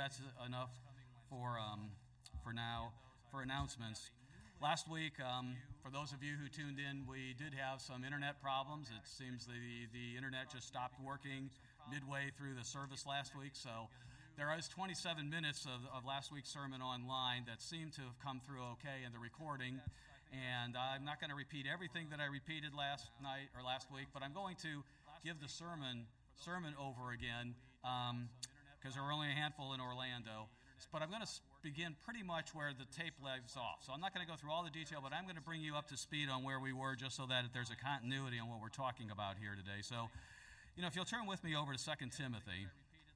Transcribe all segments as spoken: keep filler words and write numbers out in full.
that's enough for um, for now for announcements. Last week, um, for those of you who tuned in, we did have some internet problems. It seems the the internet just stopped working midway through the service last week, so there is twenty-seven minutes of, of last week's sermon online that seem to have come through okay in the recording. And I'm not going to repeat everything that I repeated last night or last week, but I'm going to give the sermon sermon over again because um, there were only a handful in Orlando. But I'm going to begin pretty much where the tape leaves off. So I'm not going to go through all the detail, but I'm going to bring you up to speed on where we were just so that there's a continuity on what we're talking about here today. So, you know, if you'll turn with me over to Second Timothy.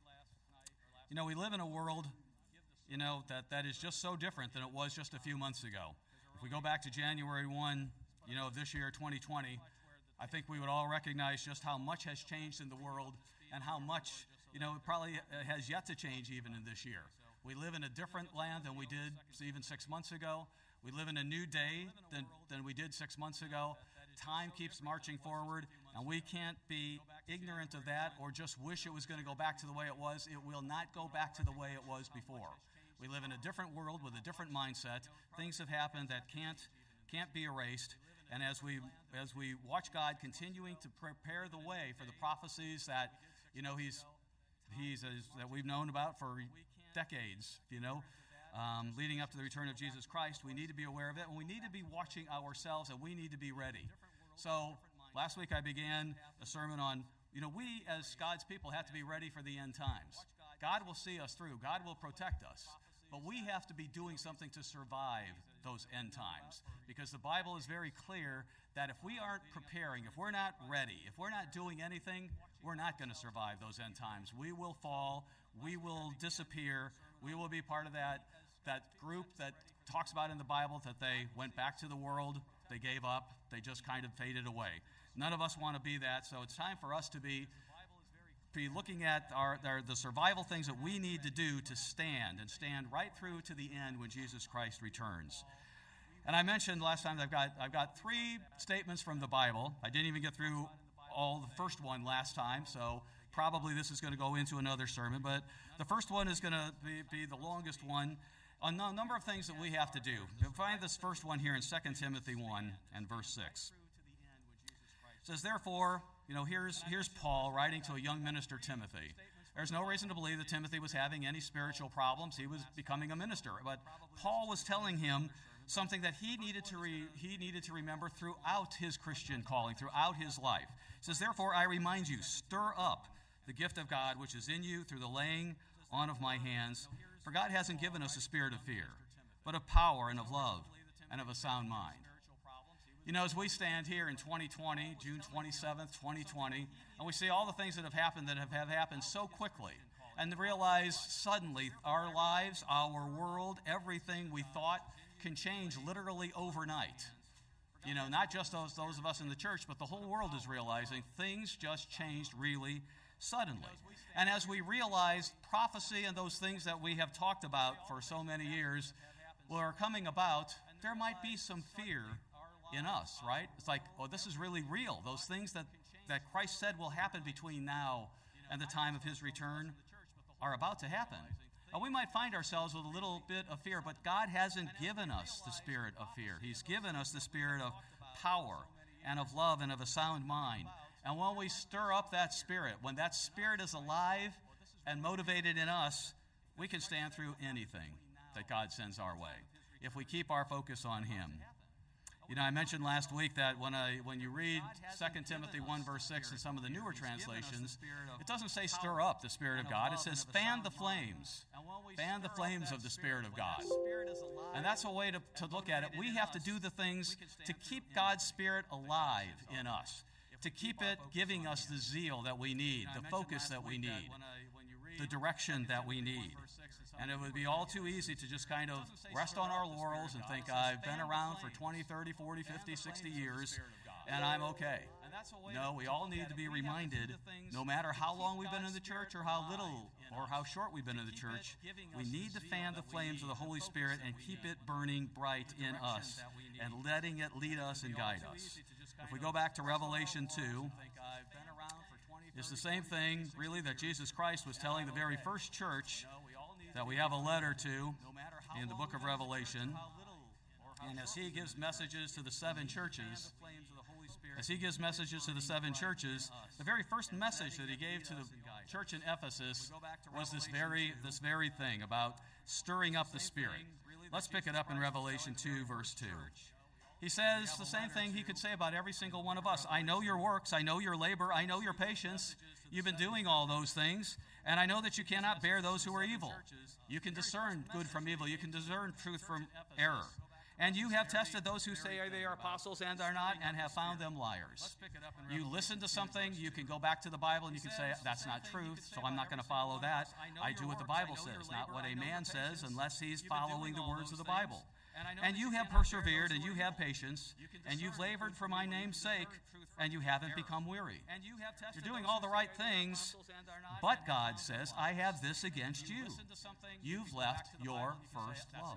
You know, we live in a world, you know, that, that is just so different than it was just a few months ago. If we go back to January first, you know, of this year, twenty twenty, I think we would all recognize just how much has changed in the world and how much, you know, it probably has yet to change even in this year. We live in a different land than we did even six months ago. We live in a new day than, than we did six months ago. Time keeps marching forward, and we can't be ignorant of that or just wish it was going to go back to the way it was. It will not go back to the way it was before. We live in a different world with a different mindset. Things have happened that can't can't be erased. And as we as we watch God continuing to prepare the way for the prophecies that, you know, he's he's that we've known about for decades, you know, um, leading up to the return of Jesus Christ, we need to be aware of it, and we need to be watching ourselves, and we need to be ready. So last week I began a sermon on, you know, we as God's people have to be ready for the end times. God will see us through. God will protect us. But we have to be doing something to survive those end times, because the Bible is very clear that if we aren't preparing, if we're not ready, if we're not doing anything, we're not going to survive those end times. We will fall. We will disappear. We will be part of that, that group that talks about in the Bible that they went back to the world, they gave up, they just kind of faded away. None of us want to be that, so it's time for us to be be looking at our, our the survival things that we need to do to stand and stand right through to the end when Jesus Christ returns. And I mentioned last time that I've got I've got three statements from the Bible. I didn't even get through all the first one last time, so probably this is going to go into another sermon. But the first one is going to be, be the longest one. A no, number of things that we have to do. You'll find this first one here in Second Timothy one and verse six. It says, therefore, you know, here's here's Paul writing to a young minister, Timothy. There's no reason to believe that Timothy was having any spiritual problems. He was becoming a minister. But Paul was telling him something that he needed to re, he needed to remember throughout his Christian calling, throughout his life. It says, therefore, I remind you, stir up the gift of God which is in you through the laying on of my hands. For God hasn't given us a spirit of fear, but of power and of love and of a sound mind. You know, as we stand here in twenty twenty, June twenty-seventh, twenty twenty, and we see all the things that have happened that have, have happened so quickly, and realize suddenly our lives, our world, everything we thought can change literally overnight. You know, not just those, those of us in the church, but the whole world is realizing things just changed really suddenly. And as we realize prophecy and those things that we have talked about for so many years were coming about, there might be some fear in us, right? It's like, oh, this is really real. Those things that, that Christ said will happen between now and the time of his return are about to happen. And we might find ourselves with a little bit of fear, but God hasn't given us the spirit of fear. He's given us the spirit of power and of love and of a sound mind. And when we stir up that spirit, when that spirit is alive and motivated in us, we can stand through anything that God sends our way if we keep our focus on him. You know, I mentioned last week that when I when you read Second Timothy one, verse six in some of the newer translations, it doesn't say stir up the Spirit of God. It says fan the flames. Fan the flames of the Spirit of God. And that's a way to, to look at it. We have to do the things to keep God's Spirit alive in us, to keep it giving us the zeal that we need, the focus that we need, the direction that we need. And it would be all too easy to just kind of rest on our laurels and think, I've been around for twenty, thirty, forty, fifty, sixty years, and I'm okay. No, we all need to be reminded, no matter how long we've been in the church or how little or how short we've been in the church, we need to fan the flames of the Holy Spirit and keep it burning bright in us and letting it lead us and guide us. If we go back to Revelation two, it's the same thing, really, that Jesus Christ was telling the very first church that we have a letter to in the book of Revelation. And as he gives messages to the seven churches, as he gives messages to the seven churches, the very first message that he gave to the church in Ephesus was this very, this very thing about stirring up the Spirit. Let's pick it up in Revelation two, verse two. He says the same thing he could say about every single one of us. I know your works, I know your labor, I know your patience. You've been doing all those things, and I know that you cannot bear those who are evil. You can discern good from evil. You can discern truth from error. And you have tested those who say they are apostles and are not, and have found them liars. You listen to something, you can go back to the Bible and you can say, that's not truth, so I'm not going to follow that. I do what the Bible says, not what a man says, unless he's following the words of the Bible. And you have persevered, and you have patience, and you've labored for my name's sake, and you haven't become weary. You're doing all the right things, but God says, I have this against you. You've left your first love.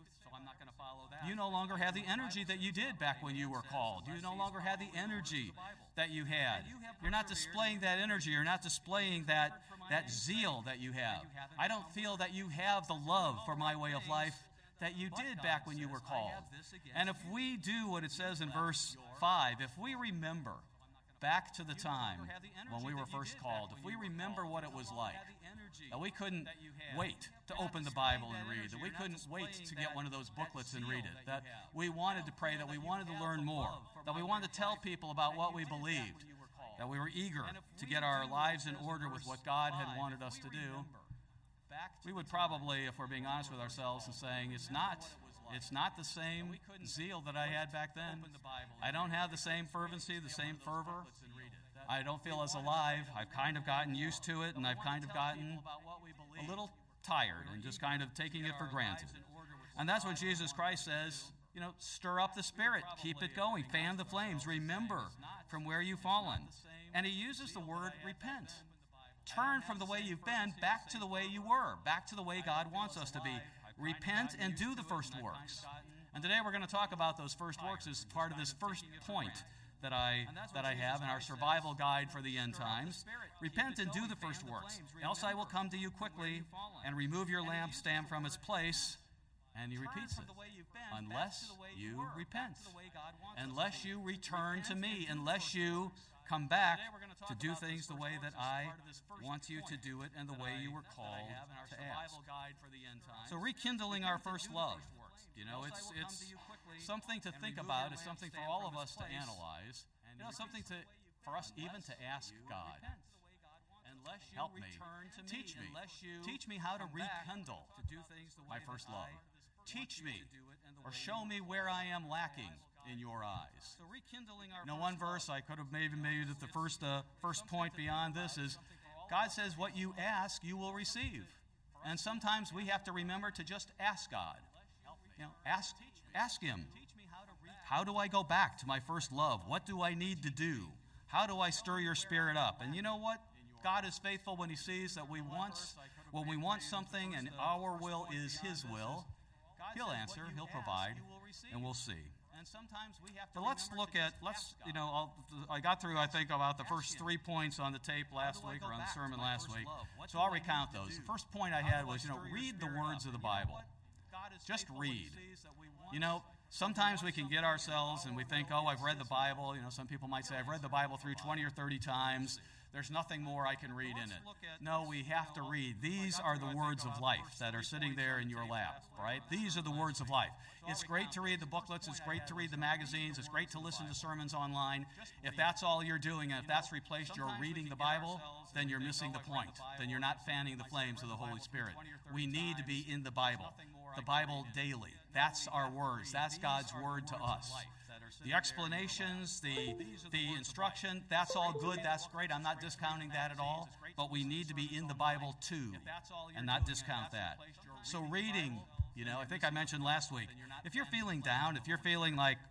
You no longer have the energy that you did back when you were called. You no longer have the energy that you had. You're not displaying that energy. You're not displaying that, that zeal that you have. I don't feel that you have the love for my way of life that you did back when you were called. And if we do what it says in verse five, if we remember back to the time when we were first called, if we remember what it was like, that we couldn't wait to open the Bible and read, that we couldn't wait to get one of those booklets and read it, that we wanted to pray, that we wanted to learn more, that we wanted to tell people about what we believed, that we were eager to get our lives in order with what God had wanted us to do, we would probably, if we're being honest with ourselves and saying, it's not, it's not the same zeal that I had back then. I don't have the same fervency, the same fervor. I don't feel as alive. I've kind of gotten used to it, and I've kind of gotten a little tired and just kind of taking it for granted. And that's what Jesus Christ says, you know, stir up the Spirit, keep it going, fan the flames, remember from where you've fallen. And he uses the word repent. Turn from the way you've been back to the way you were, back to the way God wants us to be. Repent and do the first works. And today we're going to talk about those first works as part of this first point that I that I have in our survival guide for the end times. Repent and do the first works, else I will come to you quickly and remove your lampstand from its place. And he repeats it. Unless you repent, unless you return to me, unless you come back to do things the way that I want you to do it and the way you were called to ask. So rekindling our first love, you know, it's it's something to think about. It's something for all of us to analyze. You know, something to for us even to ask God. Help me, teach me, teach me how to rekindle my first love. Teach me, or show me where I am lacking in your eyes. You know, one verse I could have maybe made it the first uh, first point beyond this is, God says, what you ask, you will receive. And sometimes we have to remember to just ask God. You know, ask, ask Him, how do I go back to my first love? What do I need to do? How do I stir your spirit up? And you know what? God is faithful when He sees that we want, when we want something and our will is His will, He'll answer, He'll provide, and we'll see. So let's look at, let's, you know, I'll, I got through, I think, about the first three points on the tape last week or on the sermon last week. So I'll recount those. The first point I had was, you know, read the words of the Bible. Just read. You know, sometimes we can get ourselves and we think, oh, I've read the Bible. You know, some people might say, I've read the Bible through twenty or thirty times. There's nothing more I can read in it. No, we have to read. These are the words of life that are sitting there in your lap, right? These are the words of life. It's great to read the booklets. It's great to read the magazines. It's great to listen to sermons online. If that's all you're doing, and if that's replaced your reading the Bible, then you're missing the point. Then you're not fanning the flames of the Holy Spirit. We need to be in the Bible. The Bible daily. That's our words. That's God's word to us. The explanations, the, the instruction, that's all good, that's great. I'm not discounting that at all. But we need to be in the Bible too and not discount that. So reading, you know, I think I mentioned last week, if you're feeling down, if you're feeling like,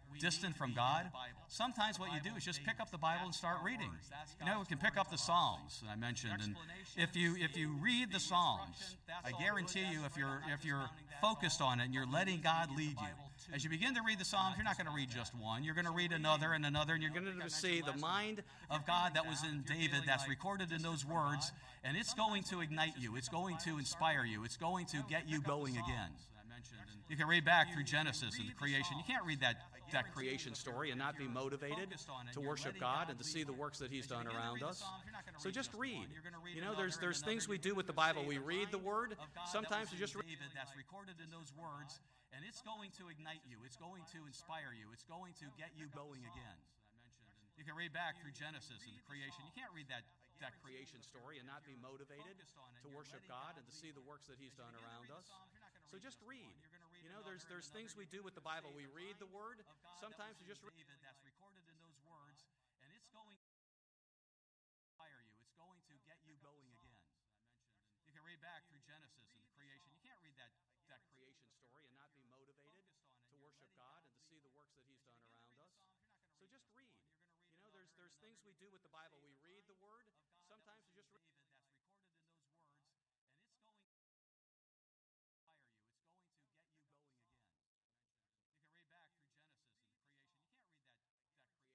distant from God, sometimes what you do is just pick up the Bible and start reading. You know, we can pick up the Psalms that I mentioned, and if you if you read the Psalms, I guarantee you, if you're if you're focused on it and you're letting God lead you, as you begin to read the Psalms, you're not going to read just one. You're going to read another and another, and you're going to see the mind of God that was in David that's recorded in those words, and it's going to ignite you. It's going to inspire you. It's going to get you going again. You can read back through Genesis and the creation. You can't read that, that creation story and not be motivated to worship God and to see the works that He's done around us. So just read. You know, there's there's things we do with the Bible. We read the Word. Sometimes we just read David that's recorded in those words, and it's going to ignite you. It's going to inspire you. It's going to get you going again. You can read back through Genesis and the creation. You can't read that, that creation story and not be motivated to worship God and to see the works that He's done around us. So just read. You know, there's there's things we do with the Bible. We read the Word. Sometimes we just read David that's recorded in those words, and it's going to inspire you. It's going to get you going again. You can read back through Genesis and the creation. You can't read that, that creation story and not be motivated to worship God and to see the works that He's done around us. So just read. You know, there's there's things we do with the Bible. We read the Word. Sometimes we just read David that's recorded in those words, and it's going to inspire you. It's going to get you going again. You can read back through Genesis and the creation. You can't read that, that creation story and not be motivated to worship God and to see the works that He's done around us.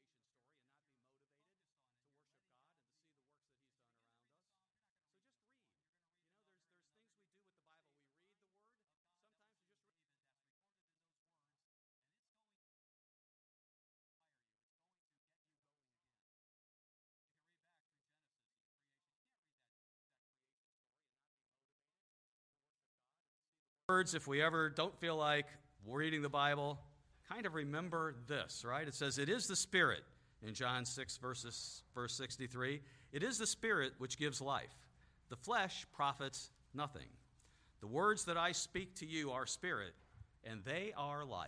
So just read. You know, there's there's things we do with the Bible. We read the Word. Sometimes we just read David that's recorded in those words, and it's going to inspire you. It's going to get you going again. Words, if we ever don't feel like reading the Bible, kind of remember this, right? It says, it is the Spirit, in John six, verses, verse sixty-three, it is the Spirit which gives life. The flesh profits nothing. The words that I speak to you are spirit, and they are life.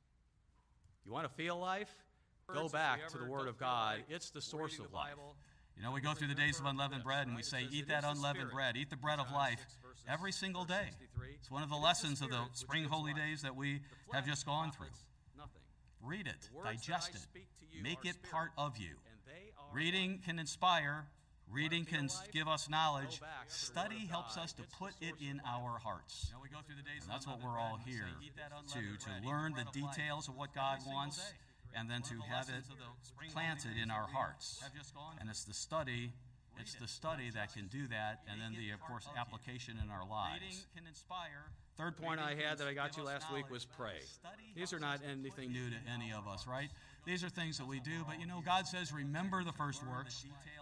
You want to feel life? Go back to the Word of God. It's the source of life. You know, we go through the days of unleavened bread, and we say, eat that unleavened bread, eat the bread of life every single day. It's one of the lessons of the spring holy days that we have just gone through. Read it, digest it, make it part of you. Reading can inspire, reading can give us knowledge. Study helps us to put it in our hearts. And that's what we're all here to, to learn the details of what God wants, and then to have it planted in our hearts. And it's the study, it's the study that can do that, and then the, of course, application in our lives. Third point I had that I got to last week was pray. These are not anything new to any of us, right? These are things that we do, but you know, God says, remember the first works.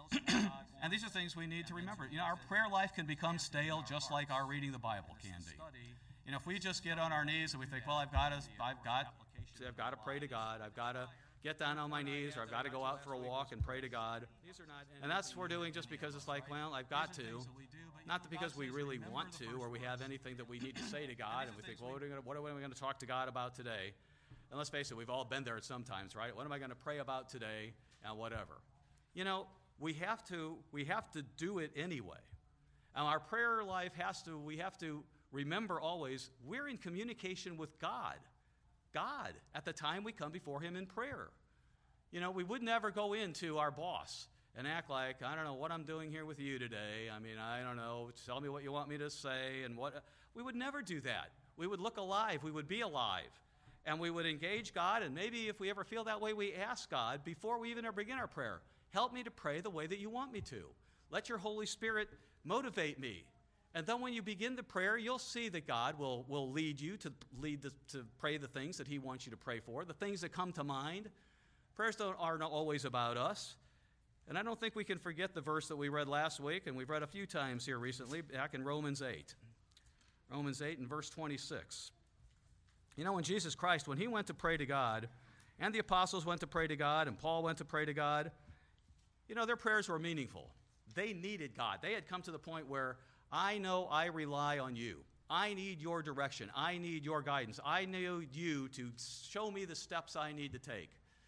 And these are things we need to remember. You know, our prayer life can become stale just like our reading the Bible can be. You know, if we just get on our knees and we think, well, I've got to, I've got, I've got to pray to God. I've got to get down on my knees, or I've got to go out for a walk and pray to God. And that's what we're doing just because it's like, well, I've got to. Not because we really want to, or we have anything that we need to say to God, and we think, well, what are we going to, what are we going to talk to God about today? And let's face it, we've all been there at some times, right? What am I going to pray about today, and whatever. You know, we have to, we have to do it anyway. And our prayer life has to, we have to remember always, we're in communication with God. God, at the time we come before Him in prayer. You know, we would never go into our boss and act like, I don't know what I'm doing here with you today. I mean, I don't know, tell me what you want me to say and what. We would never do that. We would look alive. We would be alive. And we would engage God, and maybe if we ever feel that way, we ask God before we even ever begin our prayer, help me to pray the way that you want me to. Let your Holy Spirit motivate me. And then when you begin the prayer, you'll see that God will, will lead you to lead the, to pray the things that He wants you to pray for, the things that come to mind. Prayers don't, are not always about us. And I don't think we can forget the verse that we read last week, and we've read a few times here recently, back in Romans eight. Romans eight and verse twenty-six. You know, when Jesus Christ, when He went to pray to God, and the apostles went to pray to God, and Paul went to pray to God, you know, their prayers were meaningful. They needed God. They had come to the point where, I know I rely on you. I need your direction. I need your guidance. I need you to show me the steps I need to take.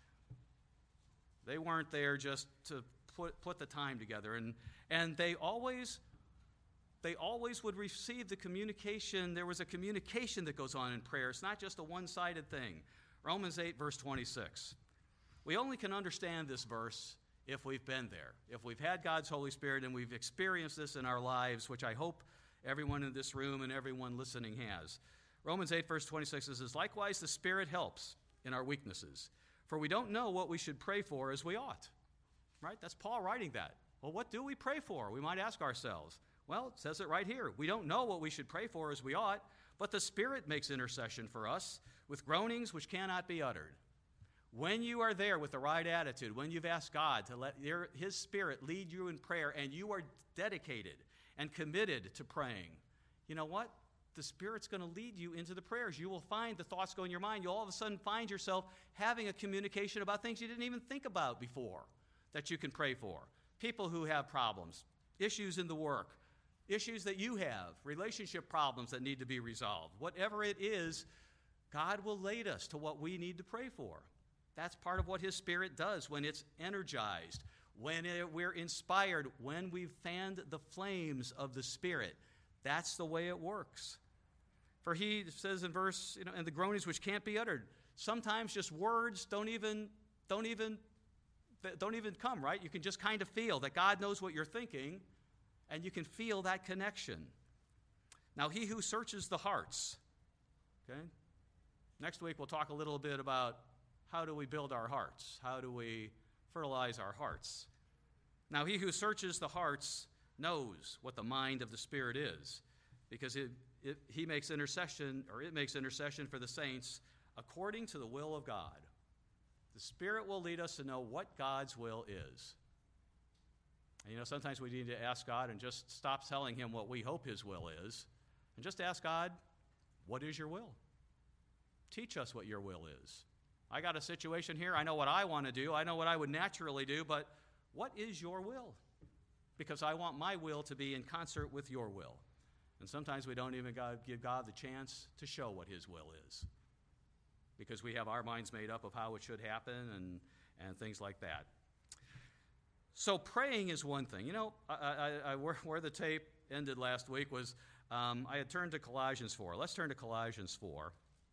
They weren't there just to put, put the time together. And, and they always they always would receive the communication. There was a communication that goes on in prayer. It's not just a one-sided thing. Romans eight, verse twenty-six. We only can understand this verse if we've been there, if we've had God's Holy Spirit and we've experienced this in our lives, which I hope everyone in this room and everyone listening has. Romans eight, verse twenty-six says, likewise the Spirit helps in our weaknesses, for we don't know what we should pray for as we ought. Right? That's Paul writing that. Well, what do we pray for? We might ask ourselves. Well, it says it right here. We don't know what we should pray for as we ought, but the Spirit makes intercession for us with groanings which cannot be uttered. When you are there with the right attitude, when you've asked God to let your, His Spirit lead you in prayer, and you are dedicated and committed to praying, you know what? The Spirit's going to lead you into the prayers. You will find the thoughts go in your mind. You'll all of a sudden find yourself having a communication about things you didn't even think about before that you can pray for. People who have problems, issues in the work, issues that you have, relationship problems that need to be resolved. Whatever it is, God will lead us to what we need to pray for. That's part of what His Spirit does when it's energized, when it, we're inspired, when we've fanned the flames of the Spirit. That's the way it works. For He says in verse, you know, and the groanings which can't be uttered. Sometimes just words don't even, don't even, don't even come, right? You can just kind of feel that God knows what you're thinking, and you can feel that connection. Now, He who searches the hearts, okay? Next week we'll talk a little bit about how do we build our hearts? How do we fertilize our hearts? Now, He who searches the hearts knows what the mind of the Spirit is, because it, it, He makes intercession, or it makes intercession for the saints according to the will of God. The Spirit will lead us to know what God's will is. And you know, sometimes we need to ask God and just stop telling Him what we hope His will is, and just ask God, what is your will? Teach us what your will is. I got a situation here. I know what I want to do. I know what I would naturally do, but what is your will? Because I want my will to be in concert with your will. And sometimes we don't even give God the chance to show what His will is, because we have our minds made up of how it should happen and, and things like that. So praying is one thing. You know, I, I, I, where, where the tape ended last week was um, I had turned to Colossians four. Let's turn to Colossians four.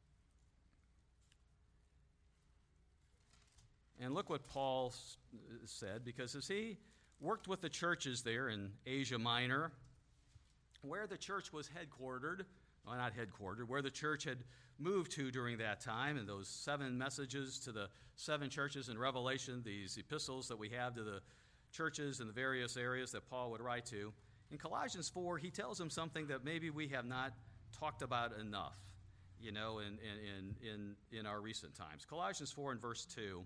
And look what Paul said, because as he worked with the churches there in Asia Minor, where the church was headquartered, well, not headquartered, where the church had moved to during that time, and those seven messages to the seven churches in Revelation, these epistles that we have to the churches in the various areas that Paul would write to. In Colossians four, he tells them something that maybe we have not talked about enough, you know, in, in, in, in our recent times. Colossians four and verse two,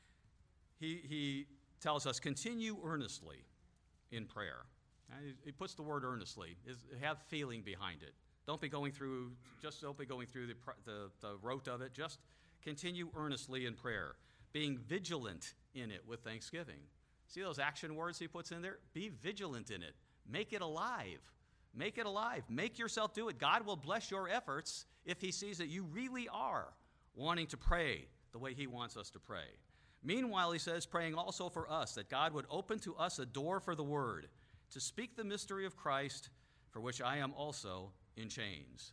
he, he tells us, continue earnestly in prayer. He, he puts the word earnestly, is have feeling behind it. Don't be going through, just don't be going through the, the, the rote of it. Just continue earnestly in prayer, being vigilant in it with thanksgiving. See those action words he puts in there? Be vigilant in it. Make it alive. Make it alive. Make yourself do it. God will bless your efforts if He sees that you really are wanting to pray the way He wants us to pray. Meanwhile, he says, praying also for us, that God would open to us a door for the word, to speak the mystery of Christ, for which I am also in chains.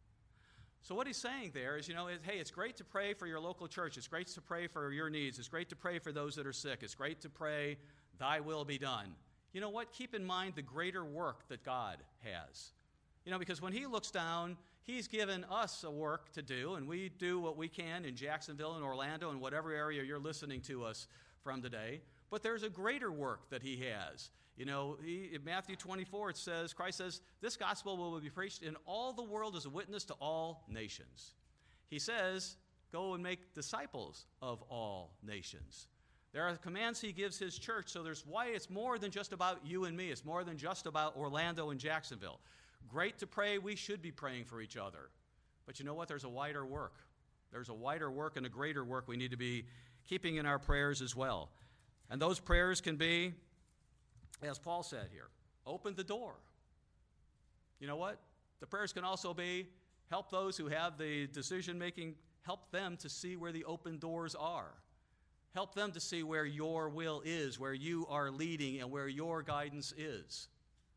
So what he's saying there is, you know, is, hey, it's great to pray for your local church. It's great to pray for your needs. It's great to pray for those that are sick. It's great to pray, thy will be done. You know what? Keep in mind the greater work that God has. You know, because when He looks down, He's given us a work to do, and we do what we can in Jacksonville and Orlando and whatever area you're listening to us from today. But there's a greater work that He has. You know, he, in Matthew twenty-four, it says, Christ says, this gospel will be preached in all the world as a witness to all nations. He says, go and make disciples of all nations. There are commands He gives His church, so there's why it's more than just about you and me. It's more than just about Orlando and Jacksonville. Great to pray. We should be praying for each other. But you know what? There's a wider work. There's a wider work and a greater work we need to be keeping in our prayers as well. And those prayers can be, as Paul said here, open the door. You know what? The prayers can also be, help those who have the decision-making, help them to see where the open doors are. Help them to see where your will is, where you are leading, and where your guidance is.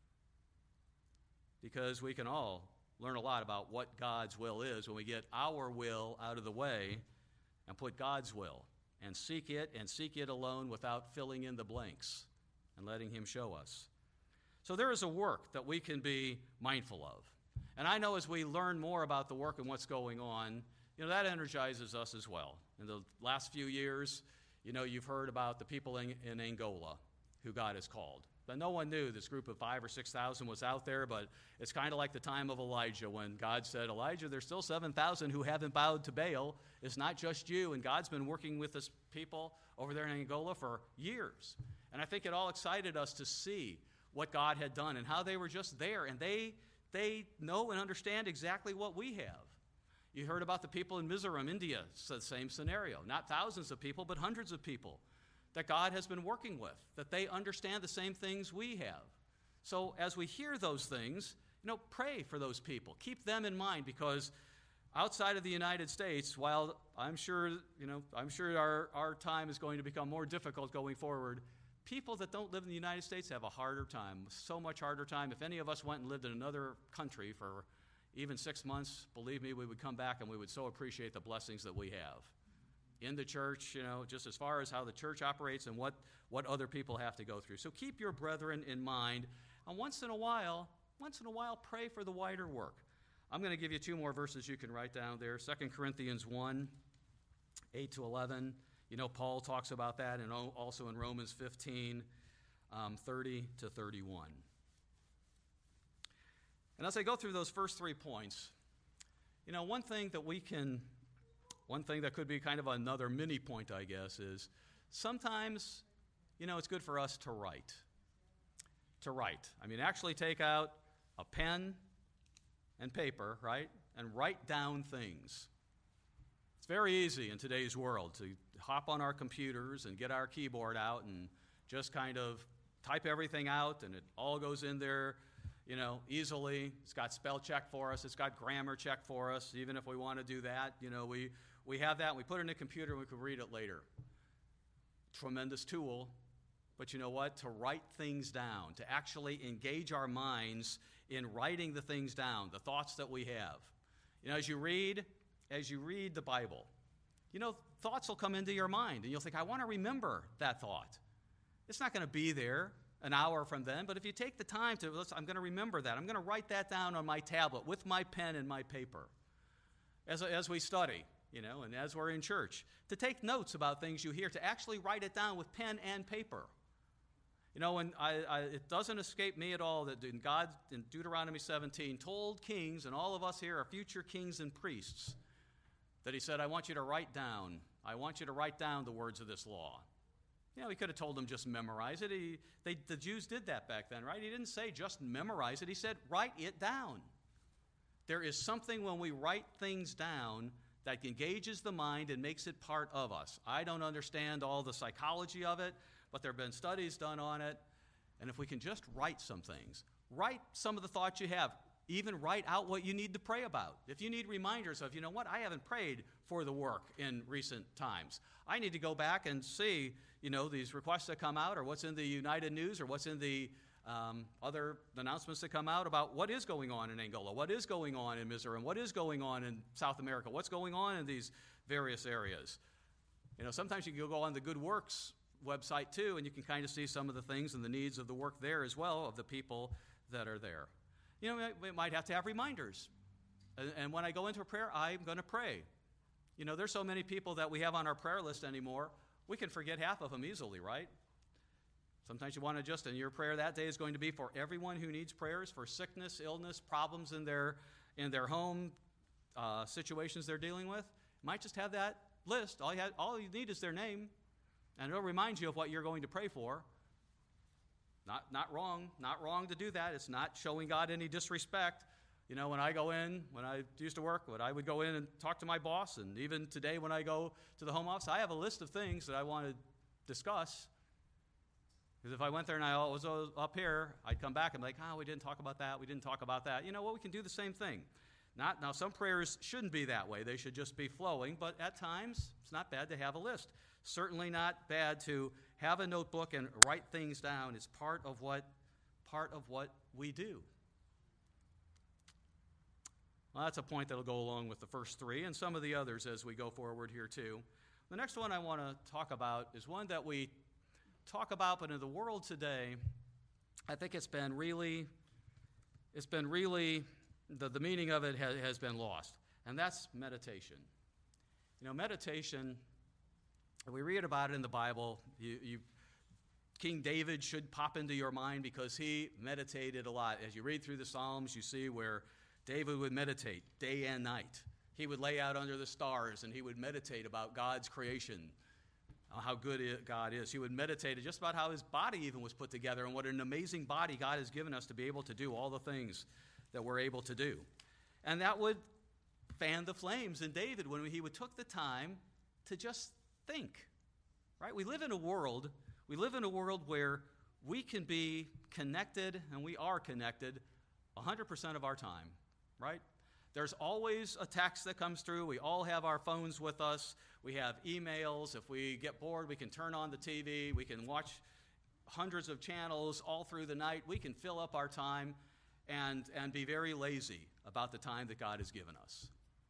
Because we can all learn a lot about what God's will is when we get our will out of the way and put God's will and seek it and seek it alone without filling in the blanks and letting him show us. So there is a work that we can be mindful of. And I know as we learn more about the work and what's going on, you know, that energizes us as well. In the last few years, you know, you've heard about the people in, in Angola who God has called. But no one knew this group of five or six thousand was out there, but it's kind of like the time of Elijah when God said, Elijah, there's still seven thousand who haven't bowed to Baal. It's not just you, and God's been working with this people over there in Angola for years. And I think it all excited us to see what God had done and how they were just there, and they they know and understand exactly what we have. You heard about the people in Mizoram, India. It's the same scenario. Not thousands of people, but hundreds of people that God has been working with, that they understand the same things we have. So as we hear those things, you know, pray for those people. Keep them in mind, because outside of the United States, while I'm sure, you know, I'm sure our, our time is going to become more difficult going forward, people that don't live in the United States have a harder time, so much harder time. If any of us went and lived in another country for even six months, believe me, we would come back and we would so appreciate the blessings that we have in the church, you know, just as far as how the church operates and what, what other people have to go through. So keep your brethren in mind, and once in a while, once in a while, pray for the wider work. I'm going to give you two more verses you can write down there. Second Corinthians one, eight to eleven. You know, Paul talks about that, and also in Romans fifteen, um, thirty to thirty-one. And as I go through those first three points, you know, one thing that we can, one thing that could be kind of another mini point, I guess, is sometimes, you know, it's good for us to write. To write. I mean, actually take out a pen and paper, right, and write down things. It's very easy in today's world to hop on our computers and get our keyboard out and just kind of type everything out, and it all goes in there, you know, easily. It's got spell check for us. It's got grammar check for us. Even if we want to do that, you know, we, we have that. And we put it in the computer and we can read it later. Tremendous tool. But you know what? To write things down, to actually engage our minds in writing the things down, the thoughts that we have. You know, as you read, as you read the Bible, you know, thoughts will come into your mind, and you'll think, I want to remember that thought. It's not going to be there an hour from then, but if you take the time to, let's, I'm going to remember that. I'm going to write that down on my tablet with my pen and my paper as, as we study, you know, and as we're in church, to take notes about things you hear, to actually write it down with pen and paper. You know, and I, I, it doesn't escape me at all that in God, in Deuteronomy seventeen, told kings, and all of us here are future kings and priests, that he said, I want you to write down, I want you to write down the words of this law. You know, he could have told them just memorize it. He, they, the Jews did that back then, right? He didn't say just memorize it. He said write it down. There is something when we write things down that engages the mind and makes it part of us. I don't understand all the psychology of it, but there have been studies done on it. And if we can just write some things, write some of the thoughts you have, even write out what you need to pray about. If you need reminders of, you know what, I haven't prayed for the work in recent times. I need to go back and see, you know, these requests that come out, or what's in the United News, or what's in the um, other announcements that come out about what is going on in Angola, what is going on in Mizoram, what is going on in South America, what's going on in these various areas. You know, sometimes you can go on the Good Works website too, and you can kind of see some of the things and the needs of the work there as well, of the people that are there. You know, we might have to have reminders. And, and when I go into a prayer, I'm going to pray. You know, there's so many people that we have on our prayer list anymore, we can forget half of them easily, right? Sometimes you want to just, and your prayer that day is going to be for everyone who needs prayers, for sickness, illness, problems in their, in their home, uh, situations they're dealing with. You might just have that list. All you, have, all you need is their name, and it'll remind you of what you're going to pray for. Not, not wrong, not wrong to do that. It's not showing God any disrespect. You know, when I go in, when I used to work, when I would go in and talk to my boss, and even today when I go to the home office, I have a list of things that I want to discuss. Because if I went there and I was up here, I'd come back and be like, oh, we didn't talk about that, we didn't talk about that. You know what, we can do the same thing. Not, now, some prayers shouldn't be that way. They should just be flowing, but at times, it's not bad to have a list. Certainly not bad to have a notebook and write things down. It's part of what, part of what we do. Well, that's a point that will go along with the first three and some of the others as we go forward here too. The next one I want to talk about is one that we talk about, but in the world today, I think it's been really, it's been really, the, the meaning of it has, has been lost, and that's meditation. You know, meditation, we read about it in the Bible. You, you, King David should pop into your mind because he meditated a lot. As you read through the Psalms, you see where David would meditate day and night. He would lay out under the stars and he would meditate about God's creation, how good God is. He would meditate just about how his body even was put together and what an amazing body God has given us to be able to do all the things that we're able to do. And that would fan the flames in David when he would took the time to just think, right? We live in a world, we live in a world where we can be connected, and we are connected one hundred percent of our time, right? There's always a text that comes through. We all have our phones with us. We have emails. If we get bored, we can turn on the T V. We can watch hundreds of channels all through the night. We can fill up our time and, and be very lazy about the time that God has given us.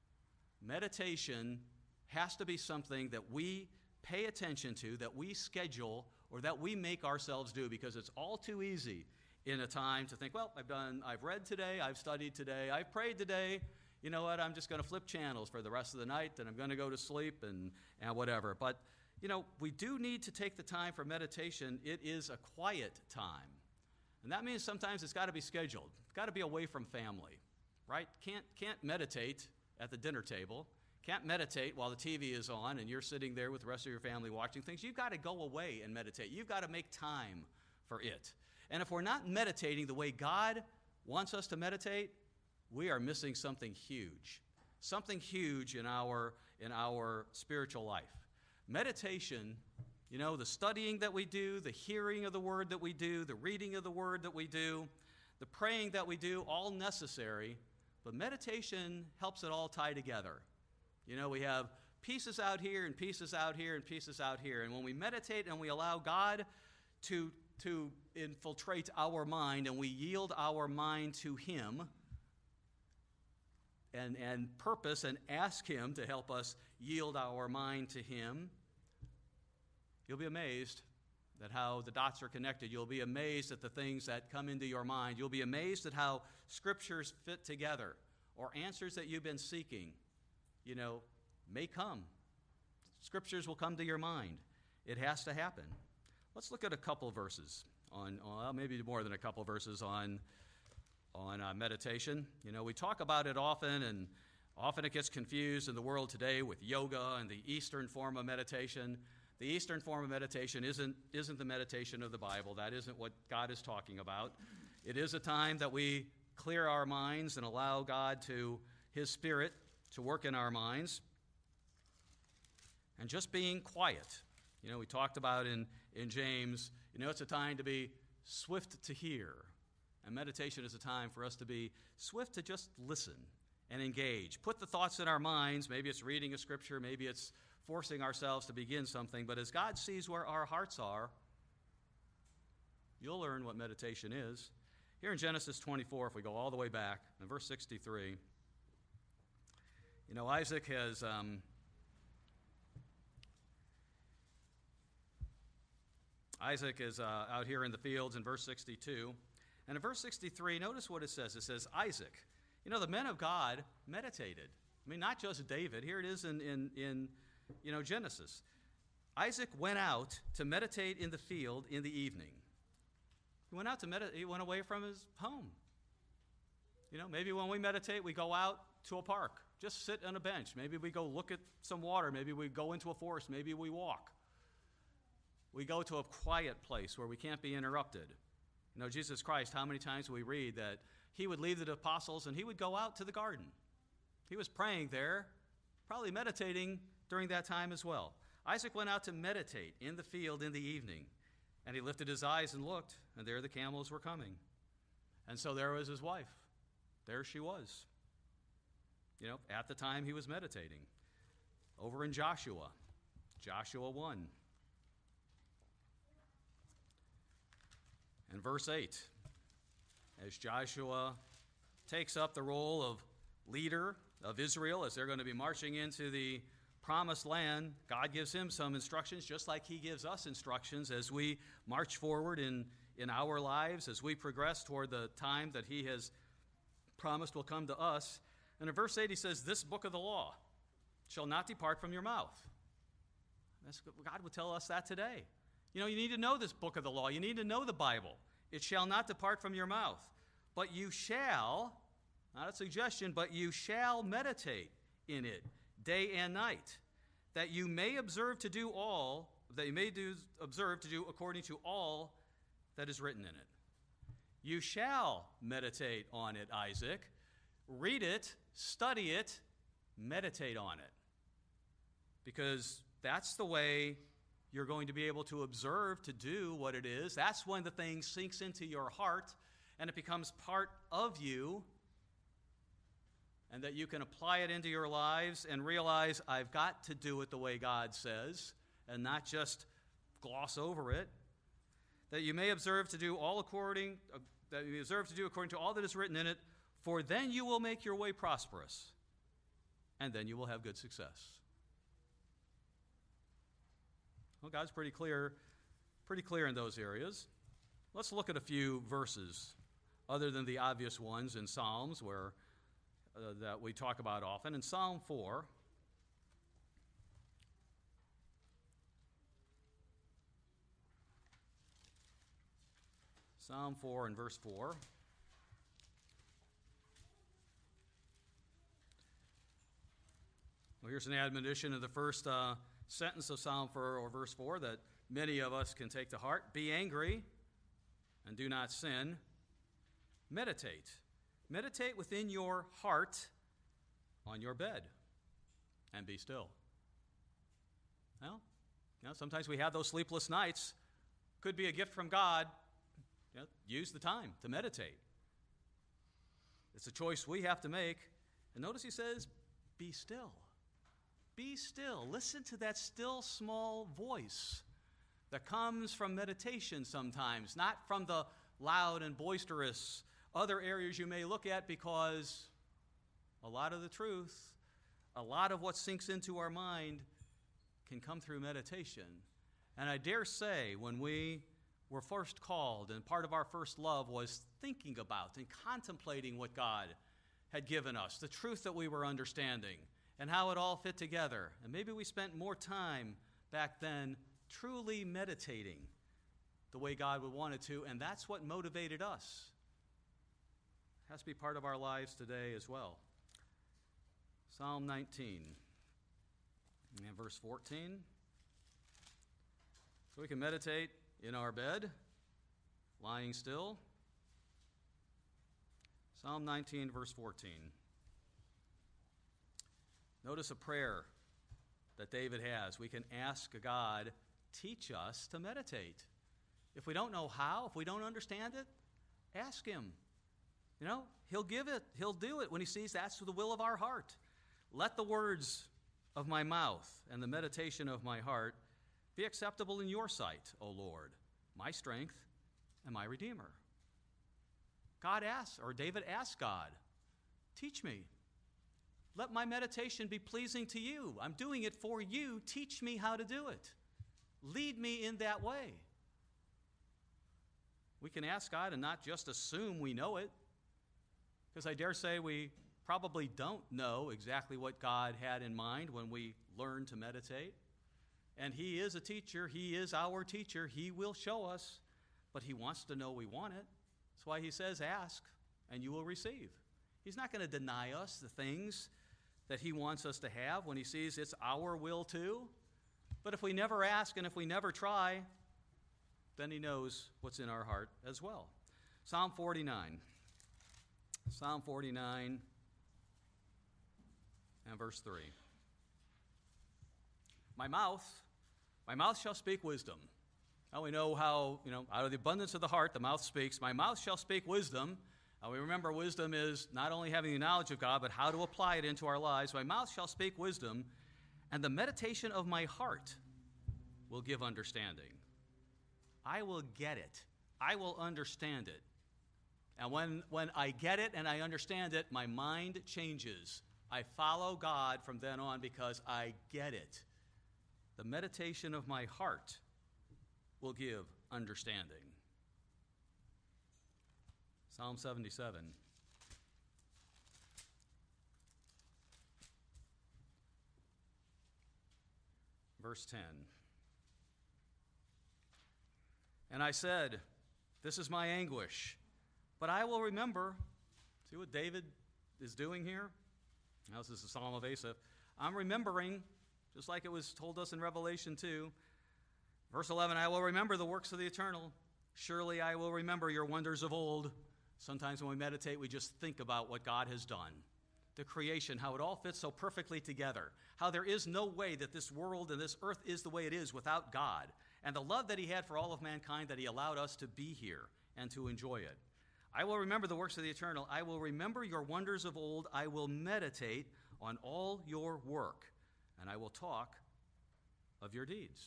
Meditation has to be something that we pay attention to, that we schedule, or that we make ourselves do, because it's all too easy in a time to think, well, I've done, I've read today, I've studied today, I've prayed today. You know what? I'm just going to flip channels for the rest of the night, and I'm going to go to sleep and, and whatever. But, you know, we do need to take the time for meditation. It is a quiet time. And that means sometimes it's got to be scheduled. It's got to be away from family, right? Can't, can't meditate at the dinner table. Can't meditate while the T V is on and you're sitting there with the rest of your family watching things. You've got to go away and meditate. You've got to make time for it. And if we're not meditating the way God wants us to meditate, we are missing something huge, something huge in our, in our spiritual life. Meditation, you know, the studying that we do, the hearing of the word that we do, the reading of the word that we do, the praying that we do, all necessary, but meditation helps it all tie together. You know, we have pieces out here and pieces out here and pieces out here, and when we meditate and we allow God to, to infiltrate our mind and we yield our mind to Him, And, and purpose and ask Him to help us yield our mind to Him, you'll be amazed at how the dots are connected. You'll be amazed at the things that come into your mind. You'll be amazed at how scriptures fit together, or answers that you've been seeking, you know, may come. Scriptures will come to your mind. It has to happen. Let's look at a couple verses on, well, maybe more than a couple verses on on uh, meditation. You know, we talk about it often, and often it gets confused in the world today with yoga and the Eastern form of meditation. The Eastern form of meditation isn't, isn't the meditation of the Bible. That isn't what God is talking about. It is a time that we clear our minds and allow God to, His Spirit, to work in our minds. And just being quiet. You know, we talked about in, in James, you know, it's a time to be swift to hear. And meditation is a time for us to be swift to just listen and engage. Put the thoughts in our minds. Maybe it's reading a scripture. Maybe it's forcing ourselves to begin something. But as God sees where our hearts are, you'll learn what meditation is. Here in Genesis twenty-four, if we go all the way back, in verse sixty-three, you know, Isaac has... Um, Isaac is uh, out here in the fields in verse sixty-two. And in verse sixty-three, notice what it says. It says, Isaac. You know, the men of God meditated. I mean, not just David. Here it is in, in, in you know, Genesis. Isaac went out to meditate in the field in the evening. He went out to meditate. He went away from his home. You know, maybe when we meditate, we go out to a park. Just sit on a bench. Maybe we go look at some water. Maybe we go into a forest. Maybe we walk. We go to a quiet place where we can't be interrupted. You know, Jesus Christ, how many times we read that He would leave the apostles and He would go out to the garden. He was praying there, probably meditating during that time as well. Isaac went out to meditate in the field in the evening, and he lifted his eyes and looked, and there the camels were coming. And so there was his wife. There she was. You know, at the time he was meditating. Over in Joshua, Joshua one. And verse eight, as Joshua takes up the role of leader of Israel as they're going to be marching into the promised land. God gives him some instructions, just like he gives us instructions as we march forward in, in our lives, as we progress toward the time that he has promised will come to us. And in verse eight, he says, this book of the law shall not depart from your mouth. That's, God would tell us that today. You know, you need to know this book of the law. You need to know the Bible. It shall not depart from your mouth, but you shall, not a suggestion, but you shall meditate in it day and night, that you may observe to do all, that you may do, observe to do according to all that is written in it. You shall meditate on it, Isaac. Read it, study it, meditate on it. Because that's the way you're going to be able to observe to do what it is. That's when the thing sinks into your heart and it becomes part of you, and that you can apply it into your lives and realize, I've got to do it the way God says, and not just gloss over it. That you may observe to do all according, uh, that you may observe to do according to all that is written in it, for then you will make your way prosperous, and then you will have good success. Well, God's pretty clear, pretty clear in those areas. Let's look at a few verses, other than the obvious ones in Psalms, where uh, that we talk about often. In Psalm four, Psalm four and verse four. Well, here's an admonition of the first uh, sentence of Psalm four, or verse four, that many of us can take to heart. Be angry and do not sin. Meditate. Meditate within your heart on your bed and be still. Well, you know, sometimes we have those sleepless nights. Could be a gift from God. You know, use the time to meditate. It's a choice we have to make. And notice he says, be still. Be still. Listen to that still small voice that comes from meditation sometimes, not from the loud and boisterous other areas you may look at, because a lot of the truth, a lot of what sinks into our mind can come through meditation. And I dare say when we were first called, and part of our first love was thinking about and contemplating what God had given us, the truth that we were understanding, and how it all fit together. And maybe we spent more time back then truly meditating the way God would want it to, and that's what motivated us. It has to be part of our lives today as well. Psalm nineteen, and verse fourteen. So we can meditate in our bed, lying still. Psalm nineteen, verse fourteen. Notice a prayer that David has. We can ask God, teach us to meditate. If we don't know how, if we don't understand it, ask him. You know, he'll give it. He'll do it when he sees that's the will of our heart. Let the words of my mouth and the meditation of my heart be acceptable in your sight, O Lord, my strength and my Redeemer. God asks, or David asked God, teach me. Let my meditation be pleasing to you. I'm doing it for you. Teach me how to do it. Lead me in that way. We can ask God and not just assume we know it, because I dare say we probably don't know exactly what God had in mind when we learn to meditate. And he is a teacher. He is our teacher. He will show us, but he wants to know we want it. That's why he says, ask, and you will receive. He's not going to deny us the things that he wants us to have when he sees it's our will too. But if we never ask and if we never try, then he knows what's in our heart as well. Psalm forty-nine. Psalm forty-nine and verse three. My mouth, my mouth shall speak wisdom. Now we know how, you know, out of the abundance of the heart, the mouth speaks. My mouth shall speak wisdom. Now we remember wisdom is not only having the knowledge of God, but how to apply it into our lives. My mouth shall speak wisdom, and the meditation of my heart will give understanding. I will get it. I will understand it. And when, when I get it and I understand it, my mind changes. I follow God from then on because I get it. The meditation of my heart will give understanding. Psalm seventy-seven. Verse ten. And I said, this is my anguish, but I will remember. See what David is doing here? Now, this is the Psalm of Asaph. I'm remembering, just like it was told us in Revelation two. Verse eleven, I will remember the works of the eternal. Surely I will remember your wonders of old. Sometimes when we meditate, we just think about what God has done. The creation, how it all fits so perfectly together. How there is no way that this world and this earth is the way it is without God. And the love that he had for all of mankind, that he allowed us to be here and to enjoy it. I will remember the works of the eternal. I will remember your wonders of old. I will meditate on all your work. And I will talk of your deeds.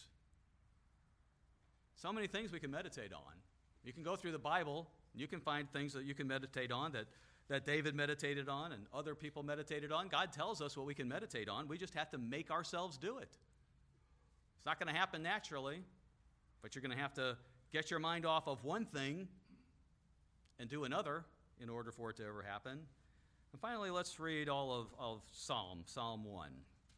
So many things we can meditate on. You can go through the Bible, and you can find things that you can meditate on that, that David meditated on and other people meditated on. God tells us what we can meditate on. We just have to make ourselves do it. It's not going to happen naturally, but you're going to have to get your mind off of one thing and do another in order for it to ever happen. And finally, let's read all of, of Psalm, Psalm one.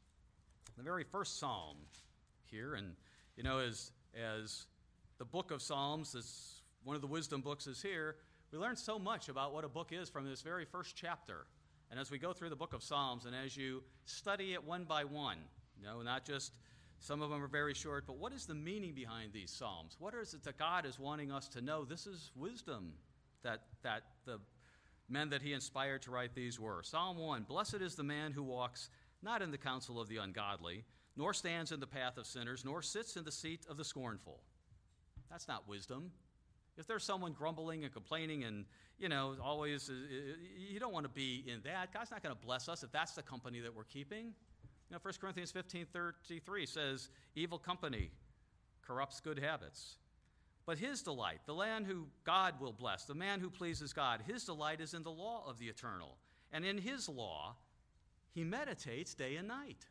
The very first Psalm here, and you know, as, as the book of Psalms, is one of the wisdom books is here, we learn so much about what a book is from this very first chapter. And as we go through the book of Psalms, and as you study it one by one, you know, not just, some of them are very short, but what is the meaning behind these Psalms? What is it that God is wanting us to know? This is wisdom that, that the men that he inspired to write these were. Psalm one, blessed is the man who walks not in the counsel of the ungodly, nor stands in the path of sinners, nor sits in the seat of the scornful. That's not wisdom. If there's someone grumbling and complaining and, you know, always, uh, you don't want to be in that. God's not going to bless us if that's the company that we're keeping. You know, First Corinthians fifteen thirty-three says, evil company corrupts good habits. But his delight, the man who God will bless, the man who pleases God, his delight is in the law of the eternal. And in his law, he meditates day and night.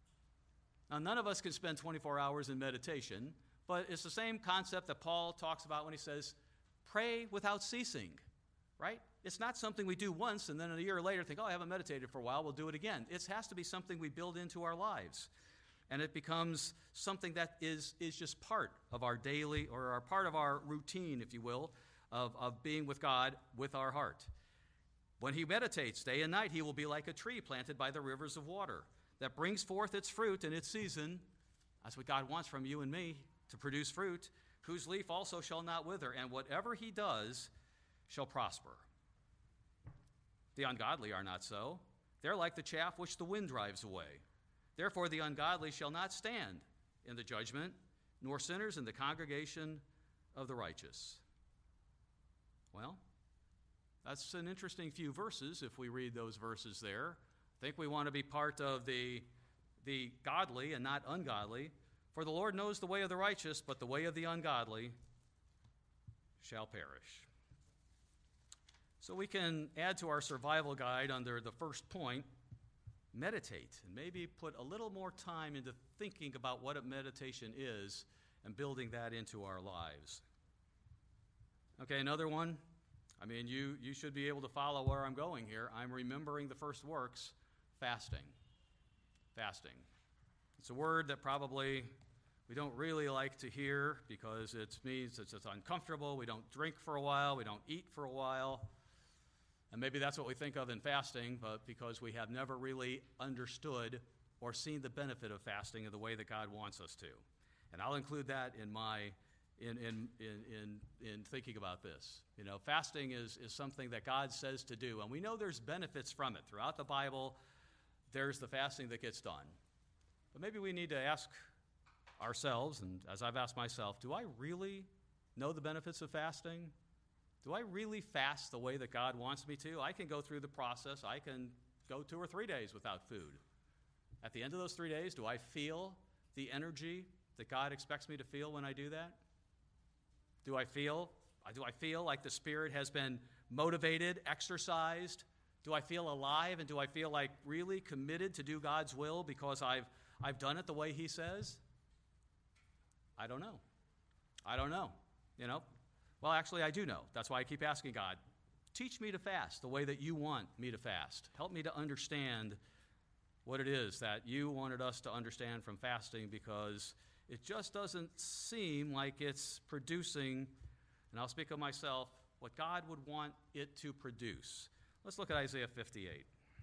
Now, none of us can spend twenty-four hours in meditation, but it's the same concept that Paul talks about when he says, pray without ceasing, right? It's not something we do once and then a year later think, oh, I haven't meditated for a while, we'll do it again. It has to be something we build into our lives. And it becomes something that is, is just part of our daily, or our part of our routine, if you will, of, of being with God with our heart. When he meditates day and night, he will be like a tree planted by the rivers of water that brings forth its fruit in its season. That's what God wants from you and me, to produce fruit, whose leaf also shall not wither, and whatever he does shall prosper. The ungodly are not so. They're like the chaff which the wind drives away. Therefore the ungodly shall not stand in the judgment, nor sinners in the congregation of the righteous. Well, that's an interesting few verses if we read those verses there. I think we want to be part of the, the godly and not ungodly. For the Lord knows the way of the righteous, but the way of the ungodly shall perish. So we can add to our survival guide under the first point, meditate, and maybe put a little more time into thinking about what a meditation is and building that into our lives. Okay, another one. I mean, you, you should be able to follow where I'm going here. I'm remembering the first works, fasting. Fasting. It's a word that probably we don't really like to hear because it means it's, it's uncomfortable. We don't drink for a while. We don't eat for a while. And maybe that's what we think of in fasting, but because we have never really understood or seen the benefit of fasting in the way that God wants us to. And I'll include that in my in in in in, in thinking about this. You know, fasting is, is something that God says to do, and we know there's benefits from it. Throughout the Bible, there's the fasting that gets done. But maybe we need to ask ourselves, and as I've asked myself, do I really know the benefits of fasting? Do I really fast the way that God wants me to? I can go through the process. I can go two or three days without food. At the end of those three days, do I feel the energy that God expects me to feel when I do that? Do I feel, do I feel like the Spirit has been motivated, exercised? Do I feel alive, and do I feel like really committed to do God's will because I've, I've done it the way he says? I don't know. I don't know. You know? Well, actually, I do know. That's why I keep asking God, teach me to fast the way that you want me to fast. Help me to understand what it is that you wanted us to understand from fasting, because it just doesn't seem like it's producing, and I'll speak of myself, what God would want it to produce. Let's look at Isaiah fifty-eight.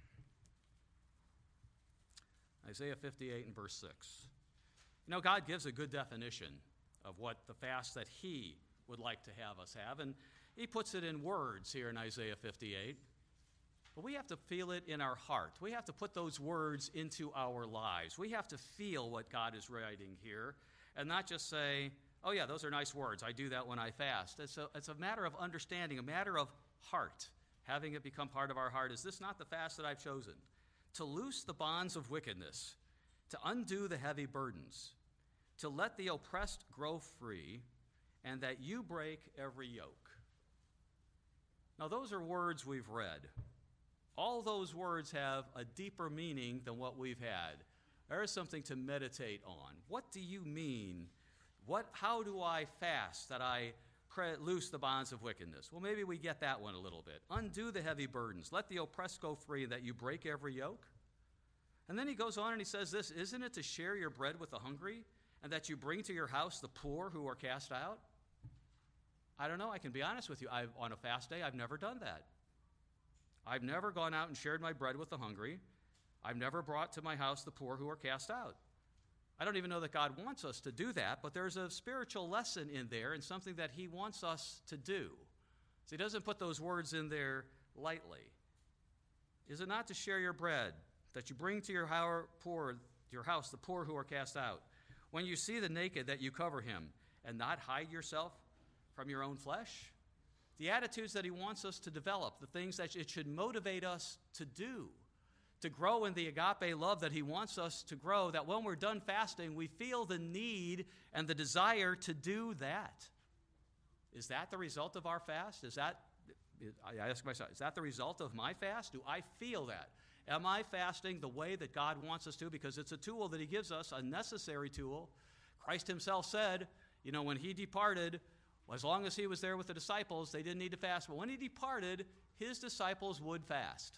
Isaiah fifty-eight and verse six. You know, God gives a good definition of what the fast that he would like to have us have, and he puts it in words here in Isaiah fifty-eight. But we have to feel it in our heart. We have to put those words into our lives. We have to feel what God is writing here and not just say, oh yeah, those are nice words. I do that when I fast. It's a, it's a matter of understanding, a matter of heart, having it become part of our heart. Is this not the fast that I've chosen? To loose the bonds of wickedness, to undo the heavy burdens, to let the oppressed grow free, and that you break every yoke. Now those are words we've read. All those words have a deeper meaning than what we've had. There is something to meditate on. What do you mean? What? How do I fast that I pre- loose the bonds of wickedness? Well, maybe we get that one a little bit. Undo the heavy burdens. Let the oppressed go free, that you break every yoke. And then he goes on and he says this, isn't it to share your bread with the hungry, and that you bring to your house the poor who are cast out? I don't know. I can be honest with you. I've, on a fast day, I've never done that. I've never gone out and shared my bread with the hungry. I've never brought to my house the poor who are cast out. I don't even know that God wants us to do that, but there's a spiritual lesson in there and something that he wants us to do. So he doesn't put those words in there lightly. Is it not to share your bread, that you bring to your poor, your house the poor who are cast out? When you see the naked, that you cover him, and not hide yourself from your own flesh? The attitudes that he wants us to develop, the things that it should motivate us to do, to grow in the agape love that he wants us to grow, that when we're done fasting, we feel the need and the desire to do that. Is that the result of our fast? Is that, I ask myself, is that the result of my fast? Do I feel that? Am I fasting the way that God wants us to? Because it's a tool that he gives us, a necessary tool. Christ himself said, you know, when he departed, as long as he was there with the disciples, they didn't need to fast. But when he departed, his disciples would fast.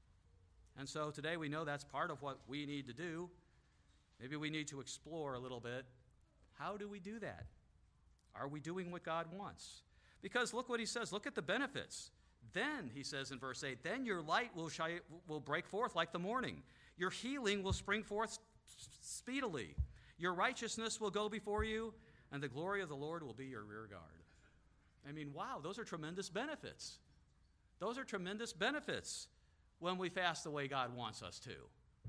And so today we know that's part of what we need to do. Maybe we need to explore a little bit. How do we do that? Are we doing what God wants? Because look what he says. Look at the benefits. Then, he says in verse eight, then your light will, shine, will break forth like the morning. Your healing will spring forth speedily. Your righteousness will go before you, and the glory of the Lord will be your rear guard. I mean, wow, those are tremendous benefits. Those are tremendous benefits when we fast the way God wants us to.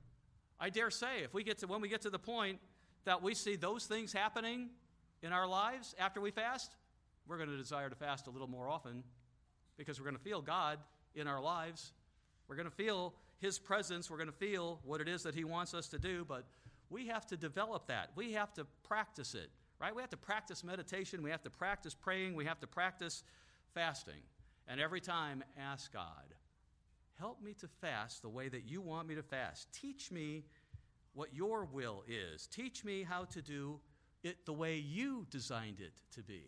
I dare say, if we get to when we get to the point that we see those things happening in our lives after we fast, we're going to desire to fast a little more often, because we're going to feel God in our lives. We're going to feel his presence. We're going to feel what it is that he wants us to do, but we have to develop that. We have to practice it. Right? We have to practice meditation. We have to practice praying. We have to practice fasting. And every time, ask God, help me to fast the way that you want me to fast. Teach me what your will is. Teach me how to do it the way you designed it to be.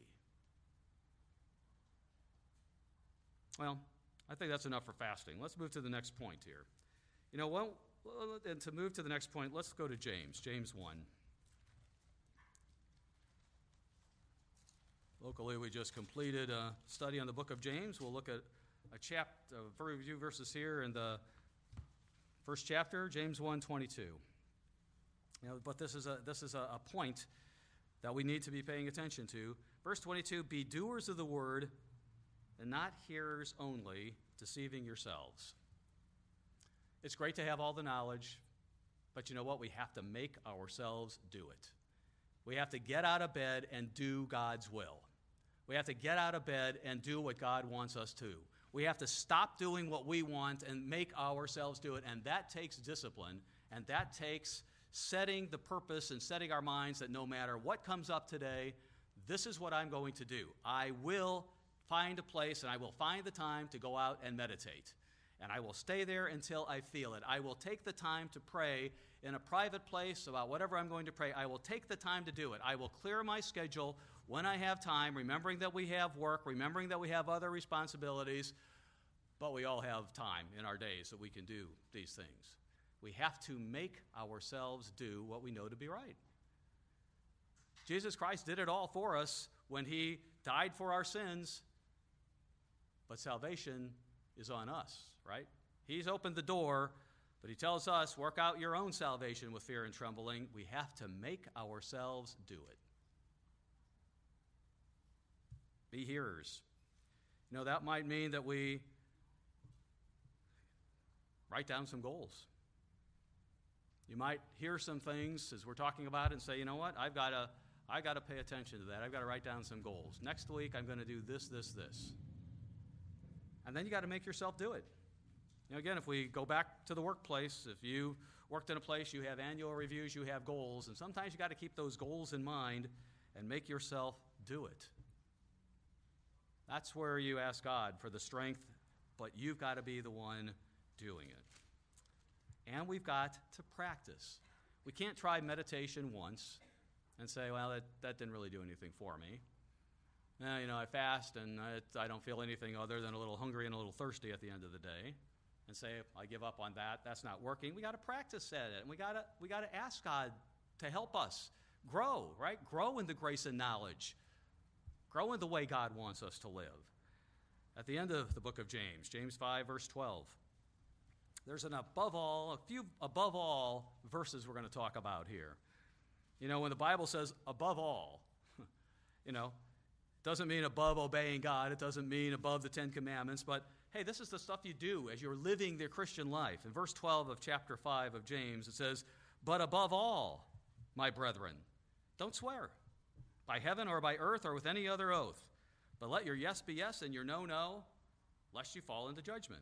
Well, I think that's enough for fasting. Let's move to the next point here. You know, well, and to move to the next point, let's go to James, James one. Locally, we just completed a study on the book of James. We'll look at a chapter, a few verses here in the first chapter, James one twenty-two. You know, but this is a this is a, a point that we need to be paying attention to. Verse twenty-two: be doers of the word, and not hearers only, deceiving yourselves. It's great to have all the knowledge, but you know what? We have to make ourselves do it. We have to get out of bed and do God's will. We have to get out of bed and do what God wants us to. We have to stop doing what we want and make ourselves do it, and that takes discipline, and that takes setting the purpose and setting our minds that no matter what comes up today, this is what I'm going to do. I will find a place and I will find the time to go out and meditate. And I will stay there until I feel it. I will take the time to pray in a private place about whatever I'm going to pray. I will take the time to do it. I will clear my schedule when I have time, remembering that we have work, remembering that we have other responsibilities, but we all have time in our days that we can do these things. We have to make ourselves do what we know to be right. Jesus Christ did it all for us when he died for our sins, but salvation is on us, right? He's opened the door, but he tells us, work out your own salvation with fear and trembling. We have to make ourselves do it. Be hearers. You know, that might mean that we write down some goals. You might hear some things as we're talking about it and say, you know what, I've got to I got to pay attention to that. I've got to write down some goals. Next week, I'm going to do this, this, this. And then you got to make yourself do it. You know, again, if we go back to the workplace, if you worked in a place, you have annual reviews, you have goals, and sometimes you got to keep those goals in mind and make yourself do it. That's where you ask God for the strength, but you've got to be the one doing it. And we've got to practice. We can't try meditation once and say, well, that, that didn't really do anything for me. Uh, you know, I fast and I, I don't feel anything other than a little hungry and a little thirsty at the end of the day. And say, I give up on that. That's not working. We got to practice at it. And we got to we got to ask God to help us grow, right? Grow in the grace and knowledge. Grow in the way God wants us to live. At the end of the book of James, James five, verse twelve, there's an above all, a few above all verses we're going to talk about here. You know, when the Bible says above all, you know, it doesn't mean above obeying God. It doesn't mean above the Ten Commandments. But, hey, this is the stuff you do as you're living the Christian life. In verse twelve of chapter five of James, it says, but above all, my brethren, don't swear by heaven or by earth or with any other oath. But let your yes be yes and your no, no, lest you fall into judgment.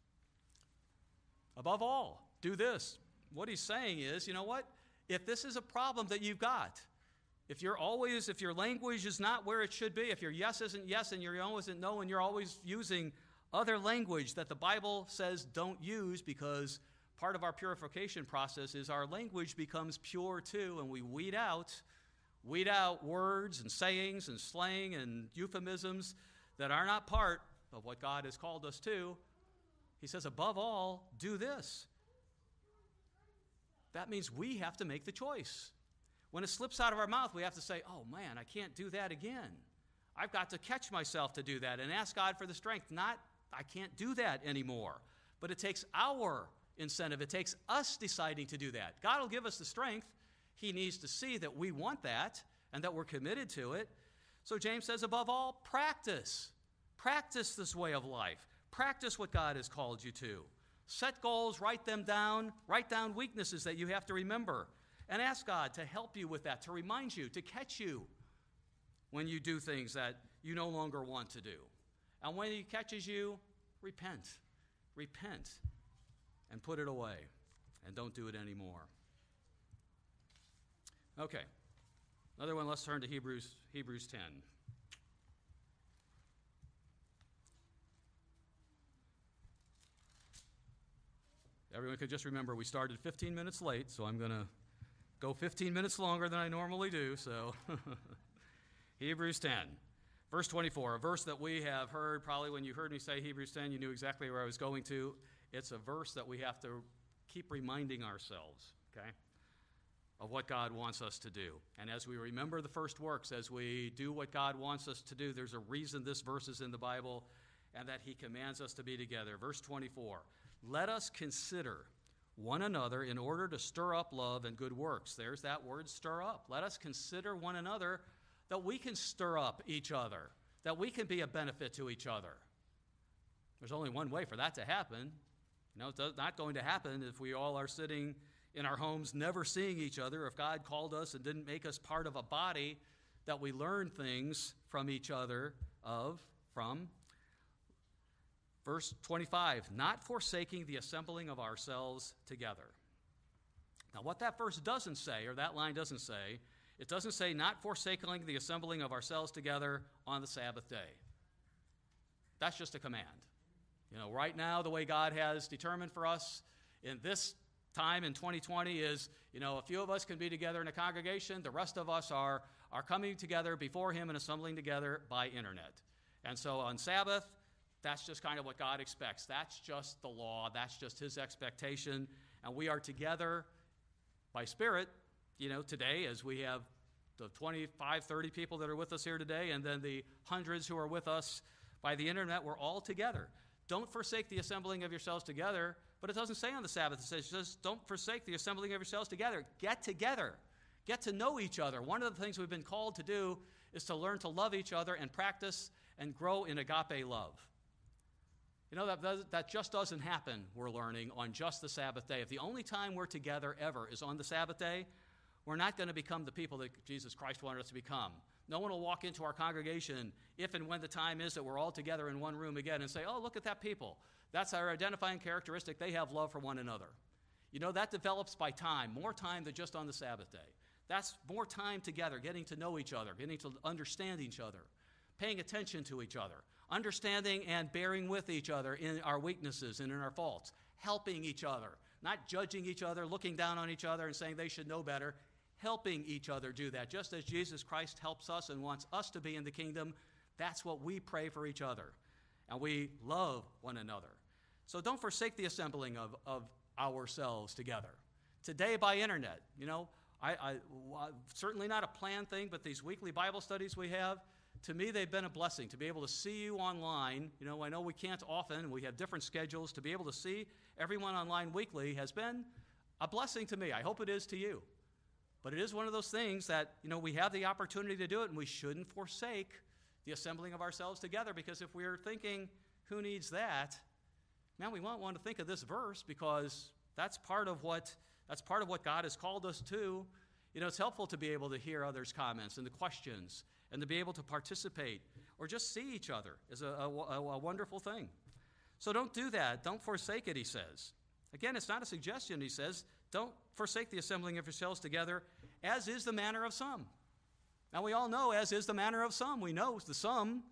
Above all, do this. What he's saying is, you know what? If this is a problem that you've got, if you're always, if your language is not where it should be, if your yes isn't yes and your no isn't no, and you're always using other language that the Bible says don't use, because part of our purification process is our language becomes pure too, and we weed out, weed out words and sayings and slang and euphemisms that are not part of what God has called us to. He says, above all, do this. That means we have to make the choice. When it slips out of our mouth, we have to say, oh man, I can't do that again. I've got to catch myself to do that and ask God for the strength. Not, I can't do that anymore. But it takes our incentive. It takes us deciding to do that. God will give us the strength. He needs to see that we want that and that we're committed to it. So James says, above all, practice. Practice this way of life. Practice what God has called you to. Set goals, write them down, write down weaknesses that you have to remember, and ask God to help you with that, to remind you, to catch you when you do things that you no longer want to do. And when he catches you, repent. Repent and put it away, and don't do it anymore. Okay, another one, let's turn to Hebrews, Hebrews ten. Everyone could just remember we started fifteen minutes late, so I'm going to go fifteen minutes longer than I normally do. So Hebrews ten, verse twenty-four, a verse that we have heard. Probably when you heard me say Hebrews ten, you knew exactly where I was going to. It's a verse that we have to keep reminding ourselves, okay, of what God wants us to do. And as we remember the first works, as we do what God wants us to do, there's a reason this verse is in the Bible and that he commands us to be together. Verse twenty-four, let us consider one another in order to stir up love and good works. There's that word, stir up. Let us consider one another that we can stir up each other, that we can be a benefit to each other. There's only one way for that to happen. You know, it's not going to happen if we all are sitting in our homes never seeing each other. If God called us and didn't make us part of a body that we learn things from each other of, from. Verse twenty-five, not forsaking the assembling of ourselves together. Now, what that verse doesn't say, or that line doesn't say, it doesn't say not forsaking the assembling of ourselves together on the Sabbath day. That's just a command. You know, right now, the way God has determined for us in this time in twenty twenty is, you know, a few of us can be together in a congregation. The rest of us are, are coming together before him and assembling together by internet. And so on Sabbath, that's just kind of what God expects. That's just the law. That's just his expectation. And we are together by Spirit, you know, today as we have the twenty-five, thirty people that are with us here today, and then the hundreds who are with us by the internet. We're all together. Don't forsake the assembling of yourselves together, but it doesn't say on the Sabbath. It says just don't forsake the assembling of yourselves together. Get together. Get to know each other. One of the things we've been called to do is to learn to love each other and practice and grow in agape love. You know, that, that just doesn't happen, we're learning, on just the Sabbath day. If the only time we're together ever is on the Sabbath day, we're not going to become the people that Jesus Christ wanted us to become. No one will walk into our congregation if and when the time is that we're all together in one room again and say, oh, look at that people. That's our identifying characteristic. They have love for one another. You know, that develops by time, more time than just on the Sabbath day. That's more time together, getting to know each other, getting to understand each other, paying attention to each other, understanding and bearing with each other in our weaknesses and in our faults, helping each other, not judging each other, looking down on each other and saying they should know better, helping each other do that. Just as Jesus Christ helps us and wants us to be in the kingdom, that's what we pray for each other. And we love one another. So don't forsake the assembling of, of ourselves together. Today by internet, you know, I, I, certainly not a planned thing, but these weekly Bible studies we have, to me, they've been a blessing to be able to see you online. You know, I know we can't often, we have different schedules. To be able to see everyone online weekly has been a blessing to me. I hope it is to you. But it is one of those things that, you know, we have the opportunity to do it, and we shouldn't forsake the assembling of ourselves together, because if we're thinking, who needs that? Man, we might want to think of this verse, because that's part of what that's part of what God has called us to. You know, it's helpful to be able to hear others' comments and the questions, and to be able to participate or just see each other is a, a, a wonderful thing. So don't do that. Don't forsake it, he says. Again, it's not a suggestion, he says. Don't forsake the assembling of yourselves together, as is the manner of some. Now, we all know as is the manner of some. We know the some,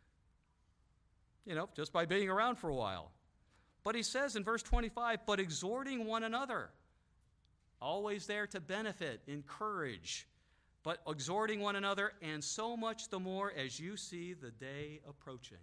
you know, just by being around for a while. But he says in verse twenty-five, but exhorting one another, always there to benefit, encourage, but exhorting one another, and so much the more as you see the day approaching.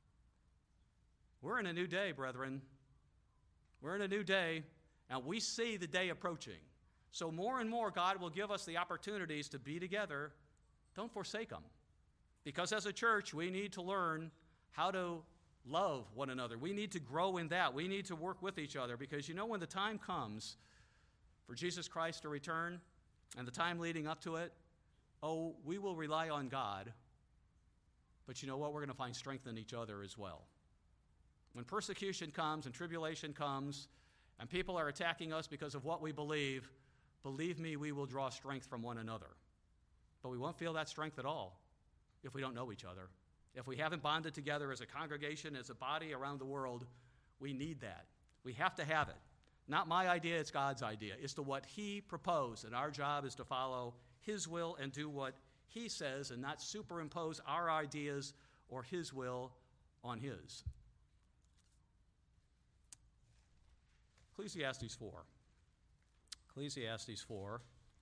We're in a new day, brethren. We're in a new day, and we see the day approaching. So more and more, God will give us the opportunities to be together. Don't forsake them. Because as a church, we need to learn how to love one another. We need to grow in that. We need to work with each other, because you know, when the time comes for Jesus Christ to return and the time leading up to it, oh, we will rely on God. But you know what? We're going to find strength in each other as well. When persecution comes and tribulation comes and people are attacking us because of what we believe, believe me, we will draw strength from one another. But we won't feel that strength at all if we don't know each other. If we haven't bonded together as a congregation, as a body around the world, we need that. We have to have it. Not my idea, it's God's idea. It's to what he proposed, and our job is to follow his will and do what he says, and not superimpose our ideas or his will on his. Ecclesiastes four. Ecclesiastes four.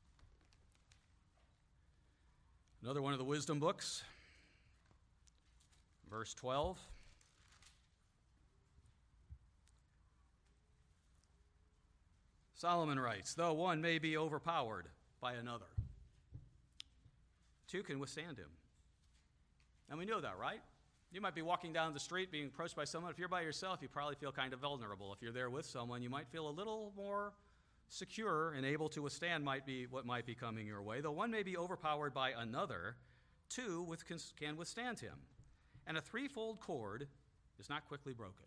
Another one of the wisdom books. Verse twelve. Solomon writes, though one may be overpowered by another, two can withstand him. And we know that, right? You might be walking down the street being approached by someone. If you're by yourself, you probably feel kind of vulnerable. If you're there with someone, you might feel a little more secure and able to withstand might be what might be coming your way. Though one may be overpowered by another, two with, can withstand him. And a threefold cord is not quickly broken.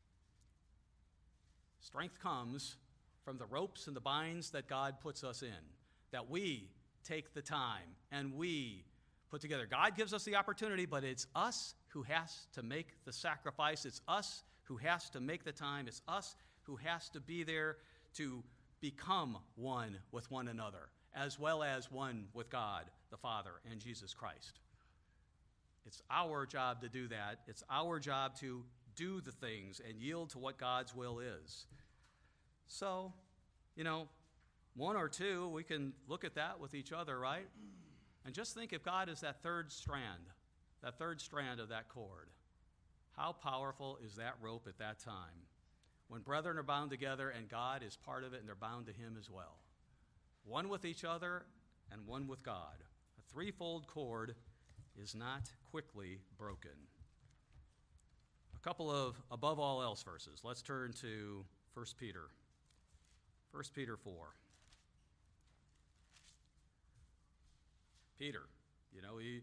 Strength comes from the ropes and the binds that God puts us in, that we take the time and we put together. God gives us the opportunity, but it's us who has to make the sacrifice. It's us who has to make the time. It's us who has to be there to become one with one another, as well as one with God, the Father, and Jesus Christ. It's our job to do that. It's our job to do the things and yield to what God's will is. So, you know, one or two, we can look at that with each other, right? And just think if God is that third strand, that third strand of that cord, how powerful is that rope at that time? When brethren are bound together and God is part of it and they're bound to him as well. One with each other and one with God. A threefold cord is not quickly broken. A couple of above all else verses. Let's turn to First Peter. First Peter four. Peter, you know, he,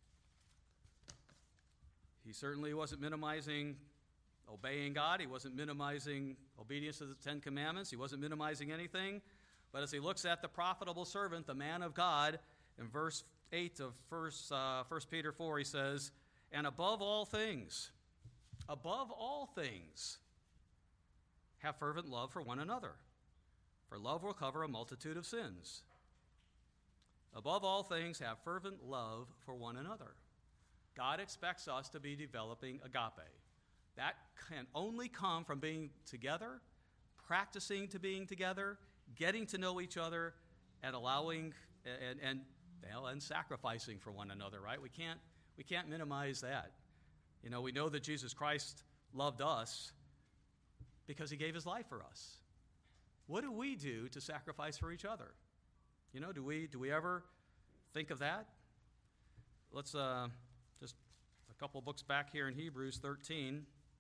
he certainly wasn't minimizing obeying God. He wasn't minimizing obedience to the Ten Commandments. He wasn't minimizing anything. But as he looks at the profitable servant, the man of God, in verse eight of First, uh, First Peter four, he says, and above all things, above all things, have fervent love for one another, for love will cover a multitude of sins. Above all things, have fervent love for one another. God expects us to be developing agape. That can only come from being together, practicing to being together, getting to know each other, and allowing and and well, and sacrificing for one another, right? We can't we can't minimize that. You know, we know that Jesus Christ loved us because he gave his life for us. What do we do to sacrifice for each other? You know, do we do we ever think of that? Let's uh, just a couple books back here in Hebrews thirteen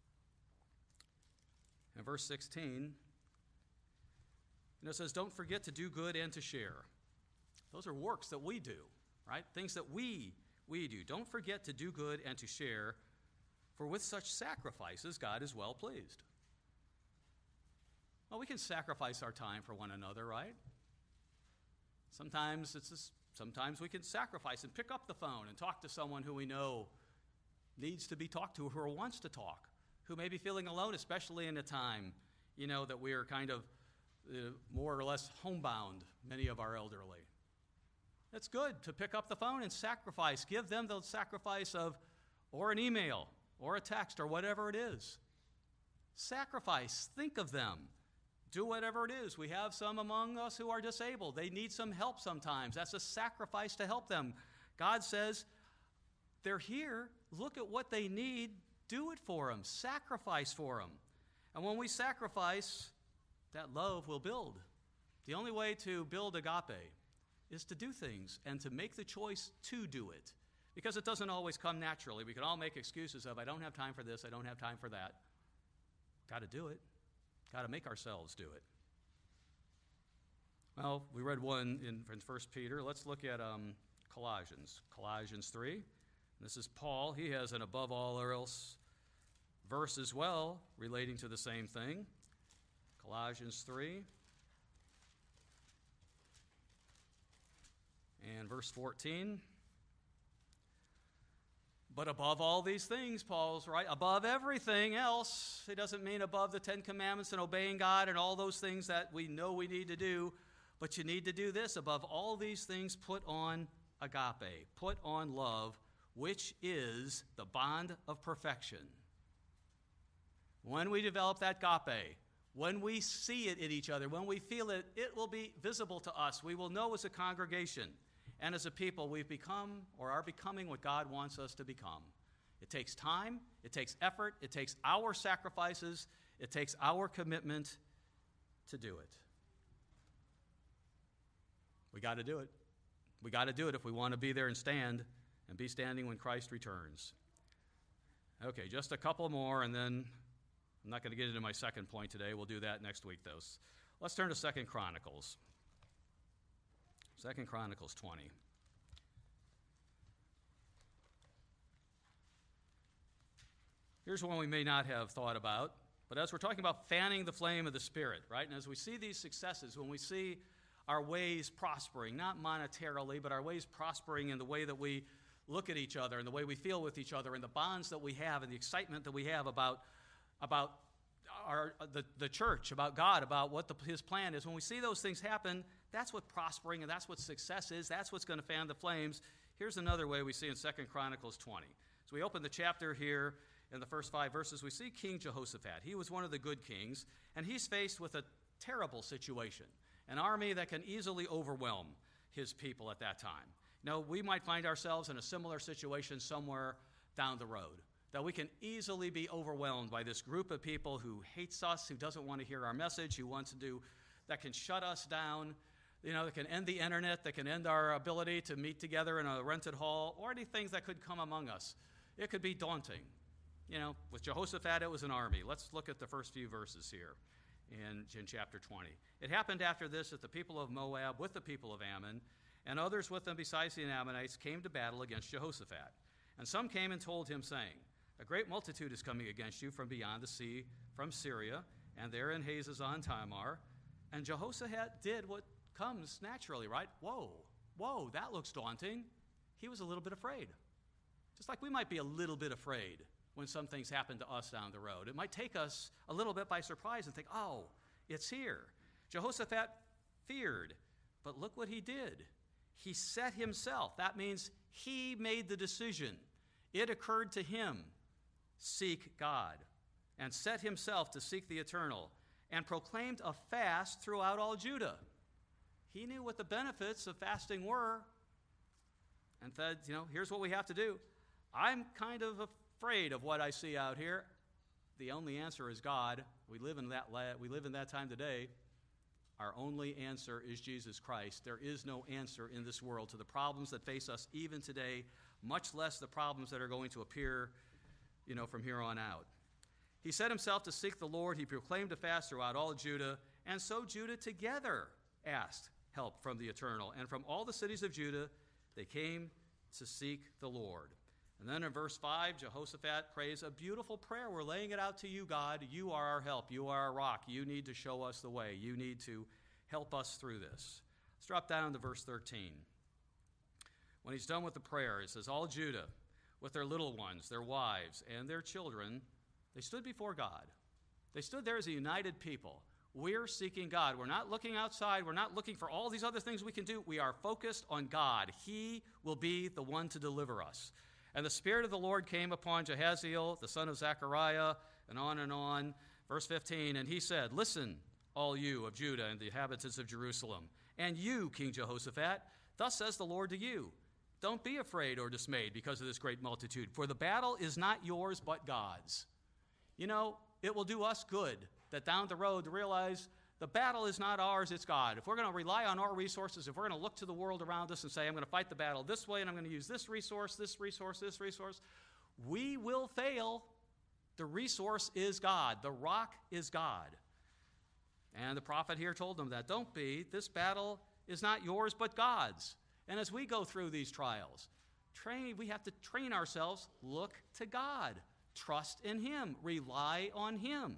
and verse sixteen. And it says, don't forget to do good and to share. Those are works that we do, right? Things that we we do. Don't forget to do good and to share, for with such sacrifices God is well pleased. Well, we can sacrifice our time for one another, right? Sometimes it's just, sometimes we can sacrifice and pick up the phone and talk to someone who we know needs to be talked to, who wants to talk, who may be feeling alone, especially in a time, you know, that we are kind of uh, more or less homebound, many of our elderly. It's good to pick up the phone and sacrifice. Give them the sacrifice of, or an email, or a text, or whatever it is. Sacrifice. Think of them. Do whatever it is. We have some among us who are disabled. They need some help sometimes. That's a sacrifice to help them. God says, they're here. Look at what they need. Do it for them. Sacrifice for them. And when we sacrifice, that love will build. The only way to build agape is to do things and to make the choice to do it. Because it doesn't always come naturally. We can all make excuses of, I don't have time for this, I don't have time for that. Got to do it. Got to make ourselves do it. Well, we read one in, in First Peter. Let's look at um, Colossians. Colossians three. This is Paul. He has an above all else verse as well relating to the same thing. Colossians three. And verse fourteen. But above all these things, Paul's right, above everything else, it doesn't mean above the Ten Commandments and obeying God and all those things that we know we need to do, but you need to do this. Above all these things, put on agape, put on love, which is the bond of perfection. When we develop that agape, when we see it in each other, when we feel it, it will be visible to us. We will know as a congregation and as a people, we've become or are becoming what God wants us to become. It takes time, it takes effort, it takes our sacrifices, it takes our commitment to do it. We got to do it. We got to do it if we want to be there and stand and be standing when Christ returns. Okay, just a couple more, and then I'm not going to get into my second point today. We'll do that next week, though. Let's turn to Second Chronicles. Second Chronicles twenty. Here's one we may not have thought about, but as we're talking about fanning the flame of the Spirit, right? And as we see these successes, when we see our ways prospering, not monetarily, but our ways prospering in the way that we look at each other and the way we feel with each other and the bonds that we have and the excitement that we have about, about our, the, the church, about God, about what the, his plan is. When we see those things happen, that's what prospering and that's what success is. That's what's going to fan the flames. Here's another way we see in Second Chronicles twenty. So we open the chapter here in the first five verses. We see King Jehoshaphat. He was one of the good kings, and he's faced with a terrible situation, an army that can easily overwhelm his people at that time. Now, we might find ourselves in a similar situation somewhere down the road, that we can easily be overwhelmed by this group of people who hates us, who doesn't want to hear our message, who wants to do, that can shut us down, you know, that can end the internet, that can end our ability to meet together in a rented hall, or any things that could come among us. It could be daunting. You know, with Jehoshaphat, it was an army. Let's look at the first few verses here in, in chapter twenty. It happened after this that the people of Moab with the people of Ammon, and others with them besides the Ammonites, came to battle against Jehoshaphat. And some came and told him, saying, a great multitude is coming against you from beyond the sea, from Syria, and there in Hazazon Tamar. And Jehoshaphat did what comes naturally, right? Whoa, whoa, that looks daunting. He was a little bit afraid. Just like we might be a little bit afraid when some things happen to us down the road. It might take us a little bit by surprise and think, oh, it's here. Jehoshaphat feared, but look what he did. He set himself. That means he made the decision. It occurred to him, seek God, and set himself to seek the eternal, and proclaimed a fast throughout all Judah. He knew what the benefits of fasting were, and said, you know, here's what we have to do. I'm kind of afraid of what I see out here. The only answer is God. We live in that la- we live in that time today. Our only answer is Jesus Christ. There is no answer in this world to the problems that face us even today, much less the problems that are going to appear, you know, from here on out. He set himself to seek the Lord. He proclaimed a fast throughout all Judah, and so Judah together asked help from the Eternal. And from all the cities of Judah, they came to seek the Lord. And then in verse five, Jehoshaphat prays a beautiful prayer. We're laying it out to you, God. You are our help. You are our rock. You need to show us the way. You need to help us through this. Let's drop down to verse thirteen. When he's done with the prayer, it says, all Judah, with their little ones, their wives, and their children, they stood before God. They stood there as a united people. We're seeking God. We're not looking outside. We're not looking for all these other things we can do. We are focused on God. He will be the one to deliver us. And the Spirit of the Lord came upon Jehaziel, the son of Zechariah, and on and on. Verse fifteen, and he said, listen, all you of Judah and the inhabitants of Jerusalem, and you, King Jehoshaphat, thus says the Lord to you, don't be afraid or dismayed because of this great multitude, for the battle is not yours but God's. You know, it will do us good that down the road to realize the battle is not ours, it's God. If we're going to rely on our resources, if we're going to look to the world around us and say, I'm going to fight the battle this way, and I'm going to use this resource, this resource, this resource, we will fail. The resource is God. The rock is God. And the prophet here told them that. Don't be. This battle is not yours but God's. And as we go through these trials, train, we have to train ourselves, look to God. Trust in Him. Rely on Him.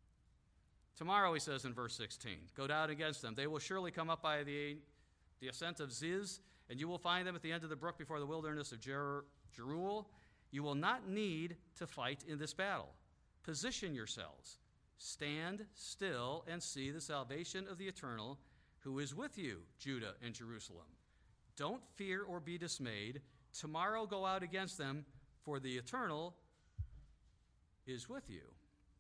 Tomorrow, he says in verse sixteen, go down against them. They will surely come up by the, the ascent of Ziz, and you will find them at the end of the brook before the wilderness of Jer- Jeruel. You will not need to fight in this battle. Position yourselves. Stand still and see the salvation of the Eternal, who is with you, Judah and Jerusalem. Don't fear or be dismayed. Tomorrow go out against them, for the Eternal is with you.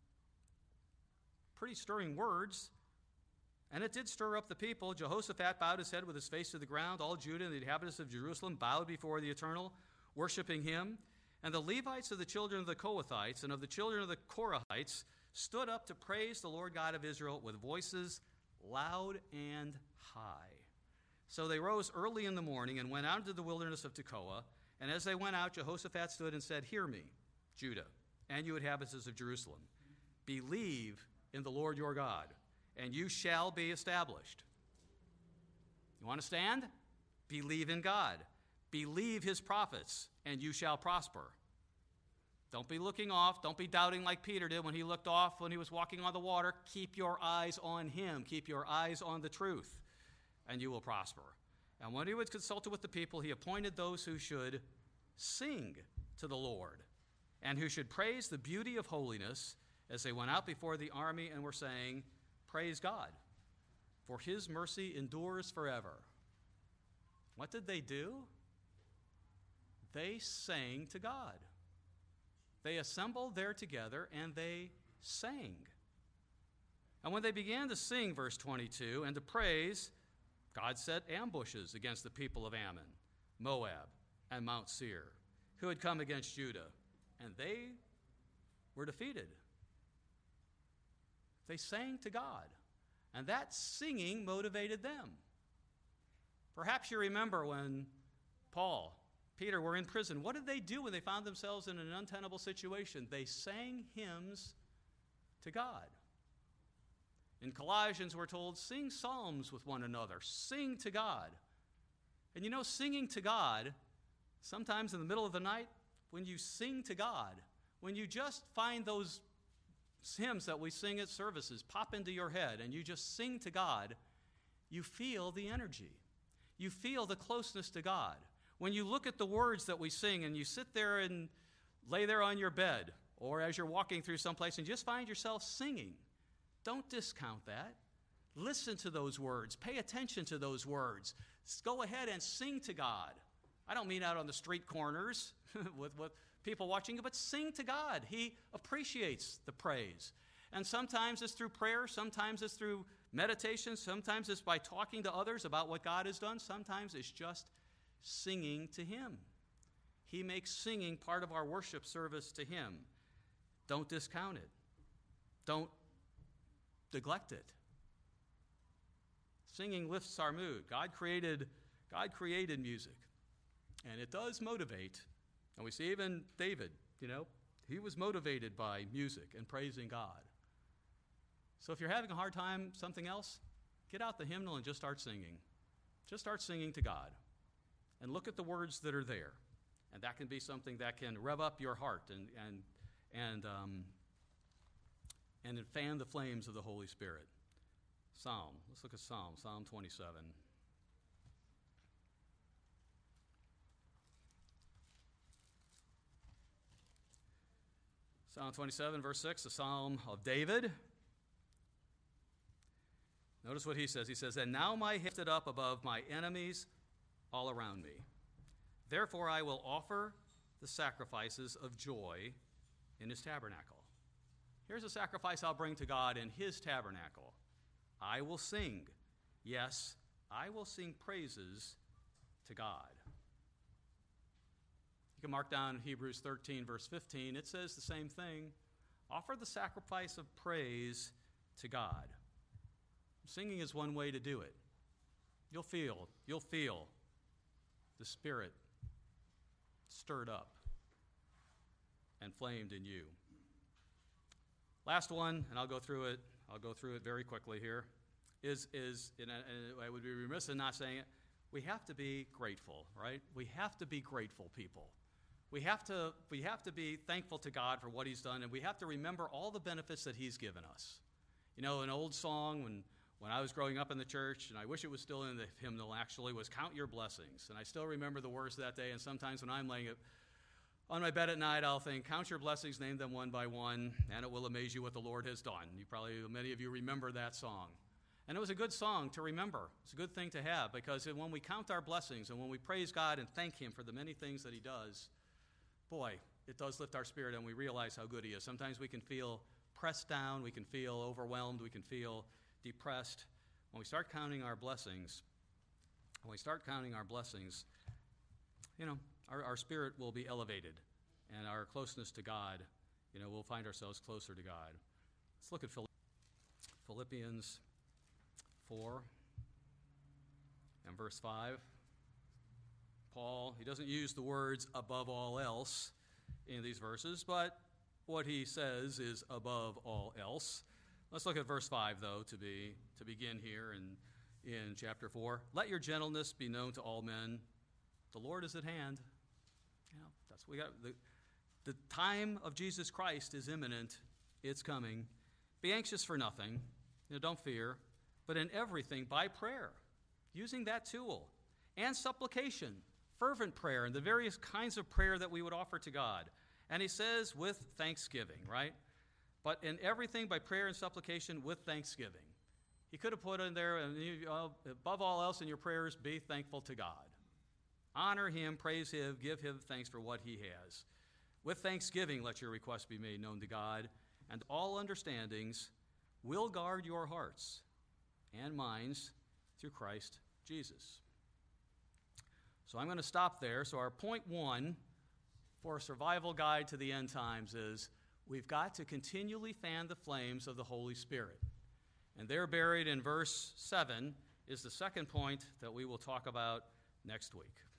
Pretty stirring words. And it did stir up the people. Jehoshaphat bowed his head with his face to the ground. All Judah and the inhabitants of Jerusalem bowed before the Eternal, worshiping him. And the Levites of the children of the Kohathites and of the children of the Korahites stood up to praise the Lord God of Israel with voices loud and high. So they rose early in the morning and went out into the wilderness of Tekoa. And as they went out, Jehoshaphat stood and said, hear me, Judah, and you inhabitants of Jerusalem. Believe in the Lord your God, and you shall be established. You want to stand? Believe in God. Believe his prophets, and you shall prosper. Don't be looking off. Don't be doubting like Peter did when he looked off when he was walking on the water. Keep your eyes on him. Keep your eyes on the truth, and you will prosper. And when he was consulted with the people, he appointed those who should sing to the Lord and who should praise the beauty of holiness as they went out before the army and were saying, praise God, for his mercy endures forever. What did they do? They sang to God. they assembled there together, and they sang. And when they began to sing, verse twenty-two, and to praise, God set ambushes against the people of Ammon, Moab, and Mount Seir, who had come against Judah, and they were defeated. They sang to God, and that singing motivated them. Perhaps you remember when Paul, Peter were in prison. What did they do when they found themselves in an untenable situation? They sang hymns to God. In Colossians, we're told, sing psalms with one another. Sing to God. And you know, singing to God, sometimes in the middle of the night, when you sing to God, when you just find those hymns that we sing at services pop into your head and you just sing to God, you feel the energy. You feel the closeness to God. When you look at the words that we sing and you sit there and lay there on your bed, or as you're walking through someplace and just find yourself singing, don't discount that. Listen to those words. Pay attention to those words. Go ahead and sing to God. I don't mean out on the street corners with, with people watching you, but sing to God. He appreciates the praise. And sometimes it's through prayer, sometimes it's through meditation, sometimes it's by talking to others about what God has done, sometimes it's just singing to Him. He makes singing part of our worship service to Him. Don't discount it. Don't neglect it. Singing lifts our mood. God created, God created music, and it does motivate. And we see even David, you know, he was motivated by music and praising God. So if you're having a hard time, something else, get out the hymnal and just start singing. Just start singing to God. And look at the words that are there. And that can be something that can rev up your heart and and and um, and fan the flames of the Holy Spirit. Psalm. Let's look at Psalm. Psalm twenty-seven. Psalm twenty-seven, verse six, the Psalm of David. Notice what he says. He says, "And now my head lifted up above my enemies all around me. Therefore I will offer the sacrifices of joy in his tabernacle." Here's a sacrifice I'll bring to God in his tabernacle. I will sing. Yes, I will sing praises to God. You can mark down Hebrews thirteen, verse fifteen. It says the same thing. Offer the sacrifice of praise to God. Singing is one way to do it. You'll feel, you'll feel the Spirit stirred up and flamed in you. Last one, and I'll go through it. I'll go through it very quickly here. Is is and I would be remiss in not saying it. We have to be grateful, right? We have to be grateful people. We have to we have to be thankful to God for what He's done, and we have to remember all the benefits that He's given us. You know, an old song when when I was growing up in the church, and I wish it was still in the hymnal actually, was "Count Your Blessings." And I still remember the words that day, and sometimes when I'm laying it on my bed at night, I'll think, count your blessings, name them one by one, and it will amaze you what the Lord has done. You probably, many of you remember that song. And it was a good song to remember. It's a good thing to have, because when we count our blessings and when we praise God and thank Him for the many things that He does, boy, it does lift our spirit and we realize how good He is. Sometimes we can feel pressed down, we can feel overwhelmed, we can feel depressed. When we start counting our blessings, when we start counting our blessings, you know, our, our spirit will be elevated, and our closeness to God, you know, we'll find ourselves closer to God. Let's look at Philippians four and verse five. Paul, he doesn't use the words above all else in these verses, but what he says is above all else. Let's look at verse five, though, to be to begin here in, in chapter four. "Let your gentleness be known to all men. The Lord is at hand." You know, that's what we got. The, the time of Jesus Christ is imminent. It's coming. "Be anxious for nothing." You know, don't fear. "But in everything, by prayer," using that tool, "and supplication," fervent prayer, and the various kinds of prayer that we would offer to God. And he says with thanksgiving, right? "But in everything, by prayer and supplication, with thanksgiving." He could have put in there, uh, above all else in your prayers, be thankful to God. Honor Him, praise Him, give Him thanks for what He has. With thanksgiving, let your requests be made known to God, and all understandings will guard your hearts and minds through Christ Jesus. So I'm going to stop there. So our point one for a survival guide to the end times is we've got to continually fan the flames of the Holy Spirit. And there, buried in verse seven, is the second point that we will talk about next week.